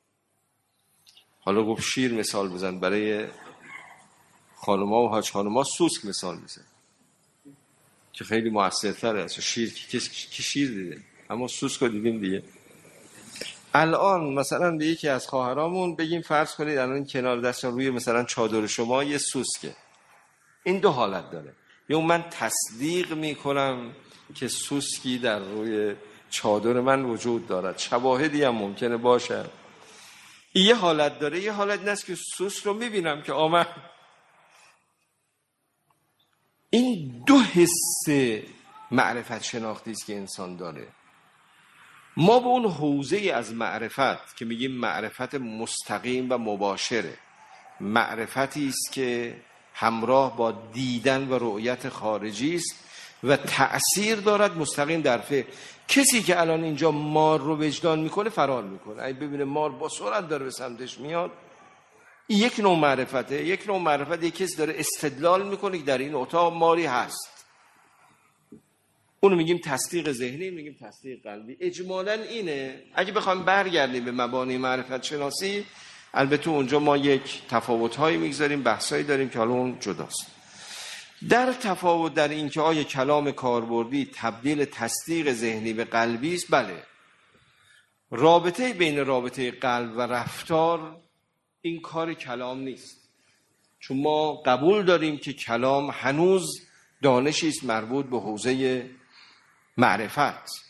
حالا گفت شیر مثال بزن، برای خانوما و حاج خانوما سوسک مثال بزن که خیلی موثرتره. اصلا شیر کی کی شیر دیده، اما سوسک رو دیدیم دیگه. الان مثلا به یکی از خواهرامون بگیم فرض کنید الان کنار دستم روی مثلا چادر شما یه سوسکه، این دو حالت داره. یا من تصدیق میکنم که سوسکی در روی چادر من وجود دارد، شواهدی هم ممکنه باشه، این یه حالت داره. یه حالت این است که سوسک رو میبینم که آمد. این دو حس معرفت شناختی است که انسان داره. ما به اون حوزه از معرفت که میگیم معرفت مستقیم و مباشره، معرفتی است که همراه با دیدن و رؤیت خارجی است و تأثیر دارد مستقیم در فعل. کسی که الان اینجا مار رو وجدان میکنه فرار میکنه. اگه ببینه مار با سرعت داره به سمتش میاد، این یک نوع معرفته. یک نوع معرفت یک کسی داره استدلال میکنه که در این اتاق ماری هست، اونو میگیم تصدیق ذهنی، میگیم تصدیق قلبی. اجمالاً اینه. اگه بخوام برگردیم به مبانی معرفت شناسی، البته اونجا ما یک تفاوت‌هایی میگذاریم، بحثایی داریم که حالا اون جداست. در تفاوت در این که آیا کلام کاربردی تبدیل تصدیق ذهنی به قلبی است؟ بله. رابطه بین رابطه قلب و رفتار این کار کلام نیست، چون ما قبول داریم که کلام هنوز دانشی است مربوط به حوزه معرفت.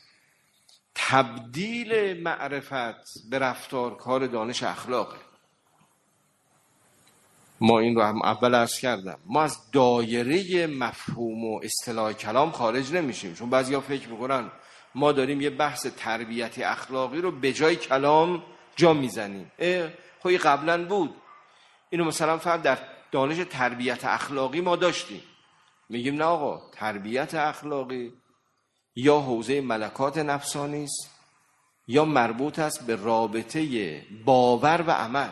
تبدیل معرفت به رفتار کار دانش اخلاقه. ما این رو هم اول عرض کردم، ما از دایره مفهوم و اصطلاح کلام خارج نمیشیم، چون بعضیا فکر میکنن ما داریم یه بحث تربیتی اخلاقی رو به جای کلام جا میزنیم. خب قبلا بود، اینو مثلا فقط در دانش تربیت اخلاقی ما داشتیم. میگیم نه آقا، تربیت اخلاقی یا حوزه ملکات نفسانی است یا مربوط است به رابطه باور و عمل.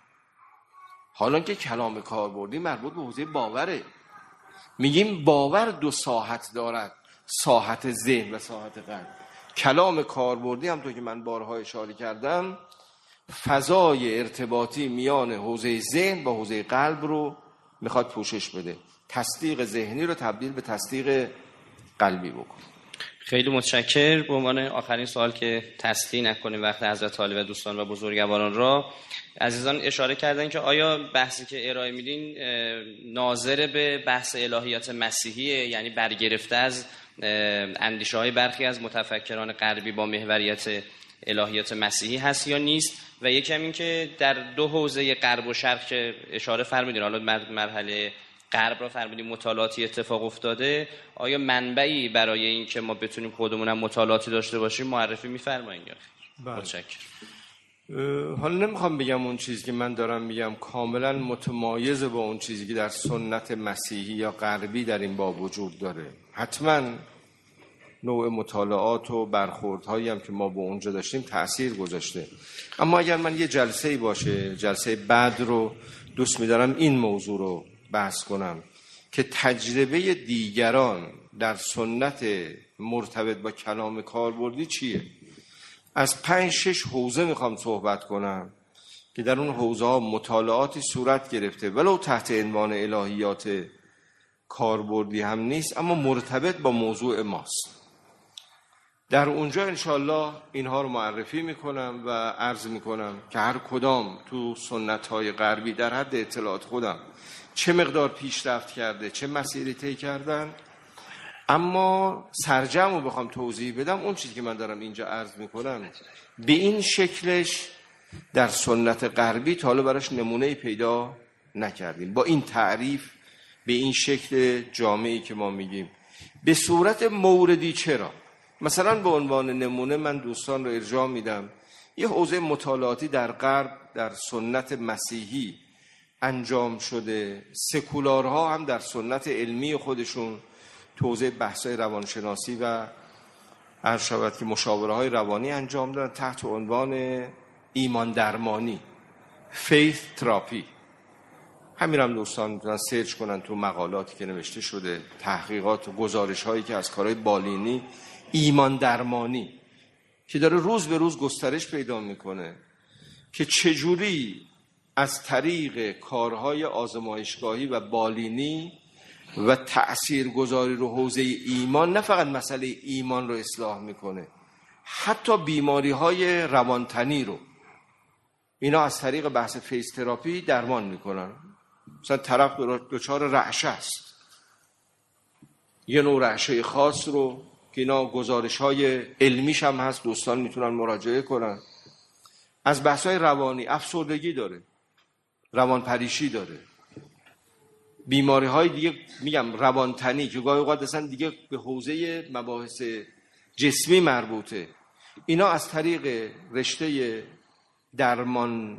حالا که کلام کاربردی مربوط به حوزه باوره، میگیم باور دو ساحت دارد، ساحت ذهن و ساحت قلب. کلام کاربردی هم تو که من بارها اشاره کردم فضای ارتباطی میان حوزه ذهن و حوزه قلب رو میخواد پوشش بده، تصدیق ذهنی رو تبدیل به تصدیق قلبی بکن.
خیلی متشکر. به عنوان آخرین سوال که تصحیح نکنیم وقت حضرت عالی و دوستان و بزرگواران را، عزیزان اشاره کردن که آیا بحثی که ارائه میدین ناظر به بحث الهیات مسیحیه، یعنی برگرفته از اندیشه های برخی از متفکران غربی با محوریت الهیات مسیحی هست یا نیست؟ و یکم این که در دو حوزه غرب و شرق که اشاره فرمودین، حالا مرحله غرب را فرمودین مطالعاتی اتفاق افتاده، آیا منبعی برای این که ما بتونیم خودمون هم مطالعاتی داشته باشیم معرفی می‌فرمایید یا خیر؟ متشکرم.
حالا نمیخوام بگم اون چیزی که من دارم میگم کاملا متمایز با اون چیزی که در سنت مسیحی یا غربی در این باب وجود داره. حتما نوع مطالعات و برخوردهایی هم که ما با اونجا داشتیم تأثیر گذاشته. اما اگر من یه جلسه‌ای باشه، جلسه بعد رو دوست می‌دارم این موضوع رو بحث کنم که تجربه دیگران در سنت مرتبط با کلام کاربردی چیه. از پنج شش حوزه میخوام صحبت کنم که در اون حوزه ها مطالعاتی صورت گرفته، ولو تحت عنوان الهیات کاربردی هم نیست اما مرتبط با موضوع ماست. در اونجا انشالله اینها رو معرفی میکنم و عرض میکنم که هر کدام تو سنت های غربی در حد اطلاعات خودم چه مقدار پیشرفت کرده، چه مسیری طی کردن. اما سرجم رو بخوام توضیح بدم، اون چیزی که من دارم اینجا عرض میکنم به این شکلش در سنت غربی تا حالا براش نمونه پیدا نکردیم، با این تعریف به این شکل جامعی که ما میگیم به صورت موردی. چرا؟ مثلا به عنوان نمونه من دوستان رو ارجاع میدم، یه حوزه مطالعاتی در غرب در سنت مسیحی انجام شده، سکولارها هم در سنت علمی خودشون توزیع بحث‌های روانشناسی و عرض شود که مشاوره‌های روانی انجام دادن تحت عنوان ایمان درمانی، فیث تراپی. همین هم دوستان میتونن سرچ کنن تو مقالاتی که نوشته شده، تحقیقات و گزارش‌هایی که از کارهای بالینی، ایمان درمانی که داره روز به روز گسترش پیدا میکنه که چجوری از طریق کارهای آزمایشگاهی و بالینی و تأثیرگذاری رو حوزه ایمان، نه فقط مسئله ایمان رو اصلاح میکنه، حتی بیماری های روانتنی رو اینا از طریق بحث فیز تراپی درمان میکنن. مثلا طرف دچار رعشه است، یه نوع رعشه خاص رو که اینا گزارش های علمیش هم هست، دوستان میتونن مراجعه کنن. از بحث های روانی، افسردگی داره، روان پریشی داره، بیماری های دیگه میگم روانتنی که گاهی اوقات اصلا دیگه به حوزه مباحث جسمی مربوطه، اینا از طریق رشته درمان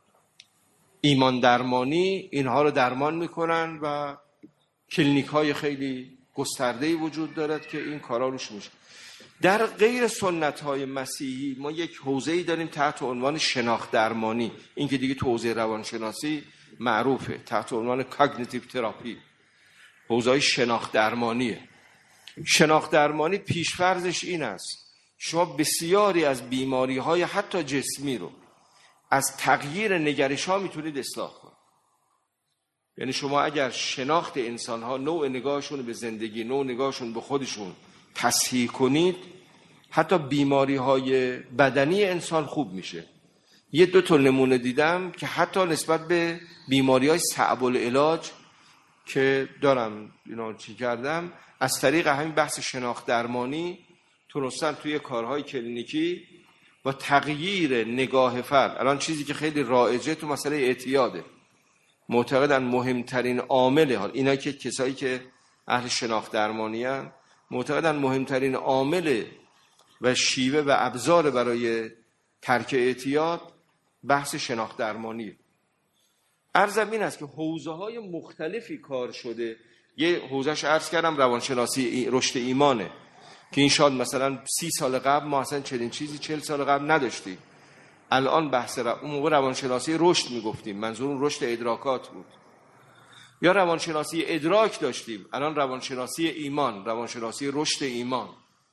ایمان درمانی اینها رو درمان میکنن و کلینیک های خیلی گسترده‌ای وجود دارد که این کارا روش میشه. در غیر سنت های مسیحی ما یک حوزه‌ای داریم تحت عنوان شناخت درمانی، این که دیگه تو حوزه روانشناسی معروفه، تحت عنوان کاگنیتیو تراپی، حوزه شناخت درمانیه. شناخت درمانی پیشفرضش این است شما بسیاری از بیماری های حتی جسمی رو از تغییر نگرش ها میتونید اصلاح کنید. یعنی شما اگر شناخت انسان ها، نوع نگاهشون به زندگی، نوع نگاهشون به خودشون تصحیح کنید، حتی بیماری های بدنی انسان خوب میشه. یه دو تا نمونه دیدم که حتی نسبت به بیماری های صعب العلاج که دارم اینا چی کردم، از طریق همین بحث شناخت درمانی تونستن توی کارهای کلینیکی و تغییر نگاه فرد. الان چیزی که خیلی رایجه تو مسئله اعتیاده، معتقدن مهمترین عامل، حال اینا که کسایی که اهل شناخت درمانی هستن معتقدن مهمترین عامل و شیوه و ابزار برای ترک اعتیاد بحث شناخت درمانیه. عرضم این است که حوزه های مختلفی کار شده. یه حوزهش عرض کردم روانشناسی رشد ایمانه که این شاید مثلا سی سال قبل ما اصلا چنین چیزی چهل سال قبل نداشتیم. الان بحث رو... اون موقع روانشناسی رشد میگفتیم، منظور اون رشد ادراکات بود. یا روانشناسی ادراک داشتیم، الان روانشناسی ایمان، روانشناسی رشد ایمان.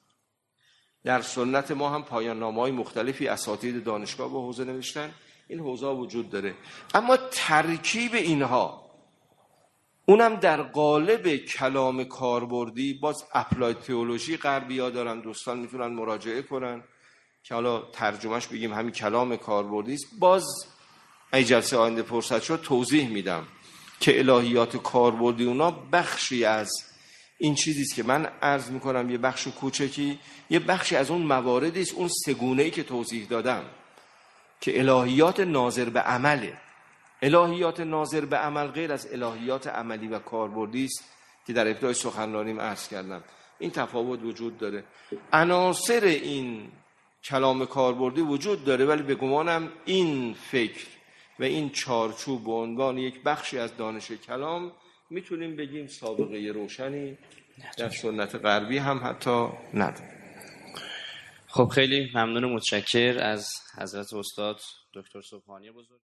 در سنت ما هم پایان نامه‌های مختلفی اساتید دانشگاه با حوزه نوشتن. این حوزه وجود داره، اما ترکیب اینها اونم در قالب کلام کاربردی، باز اپلاید تئولوژی غربی‌ها دارن، دوستان میتونن مراجعه کنن که حالا ترجمهش بگیم همین کلام کاربردی است. باز ای جلسه آینده فرصت شد توضیح میدم که الهیات کاربردی اونا بخشی از این چیزی است که من عرض میکنم، یه بخش کوچکی، یه بخشی از اون مواردی است، اون سگونه‌ای که توضیح دادم که الهیات ناظر به عمله. الهیات ناظر به عمل غیر از الهیات عملی و کاربردی است که در ابتدای سخنرانیم عرض کردم. این تفاوت وجود داره. عناصر این کلام کاربردی وجود داره، ولی به گمانم این فکر و این چارچوب به عنوان یک بخشی از دانش کلام میتونیم بگیم سابقه روشنی در سنت غربی هم حتی نداره.
خب خیلی ممنون و متشکر از حضرت استاد دکتر سبحانی بزرگ.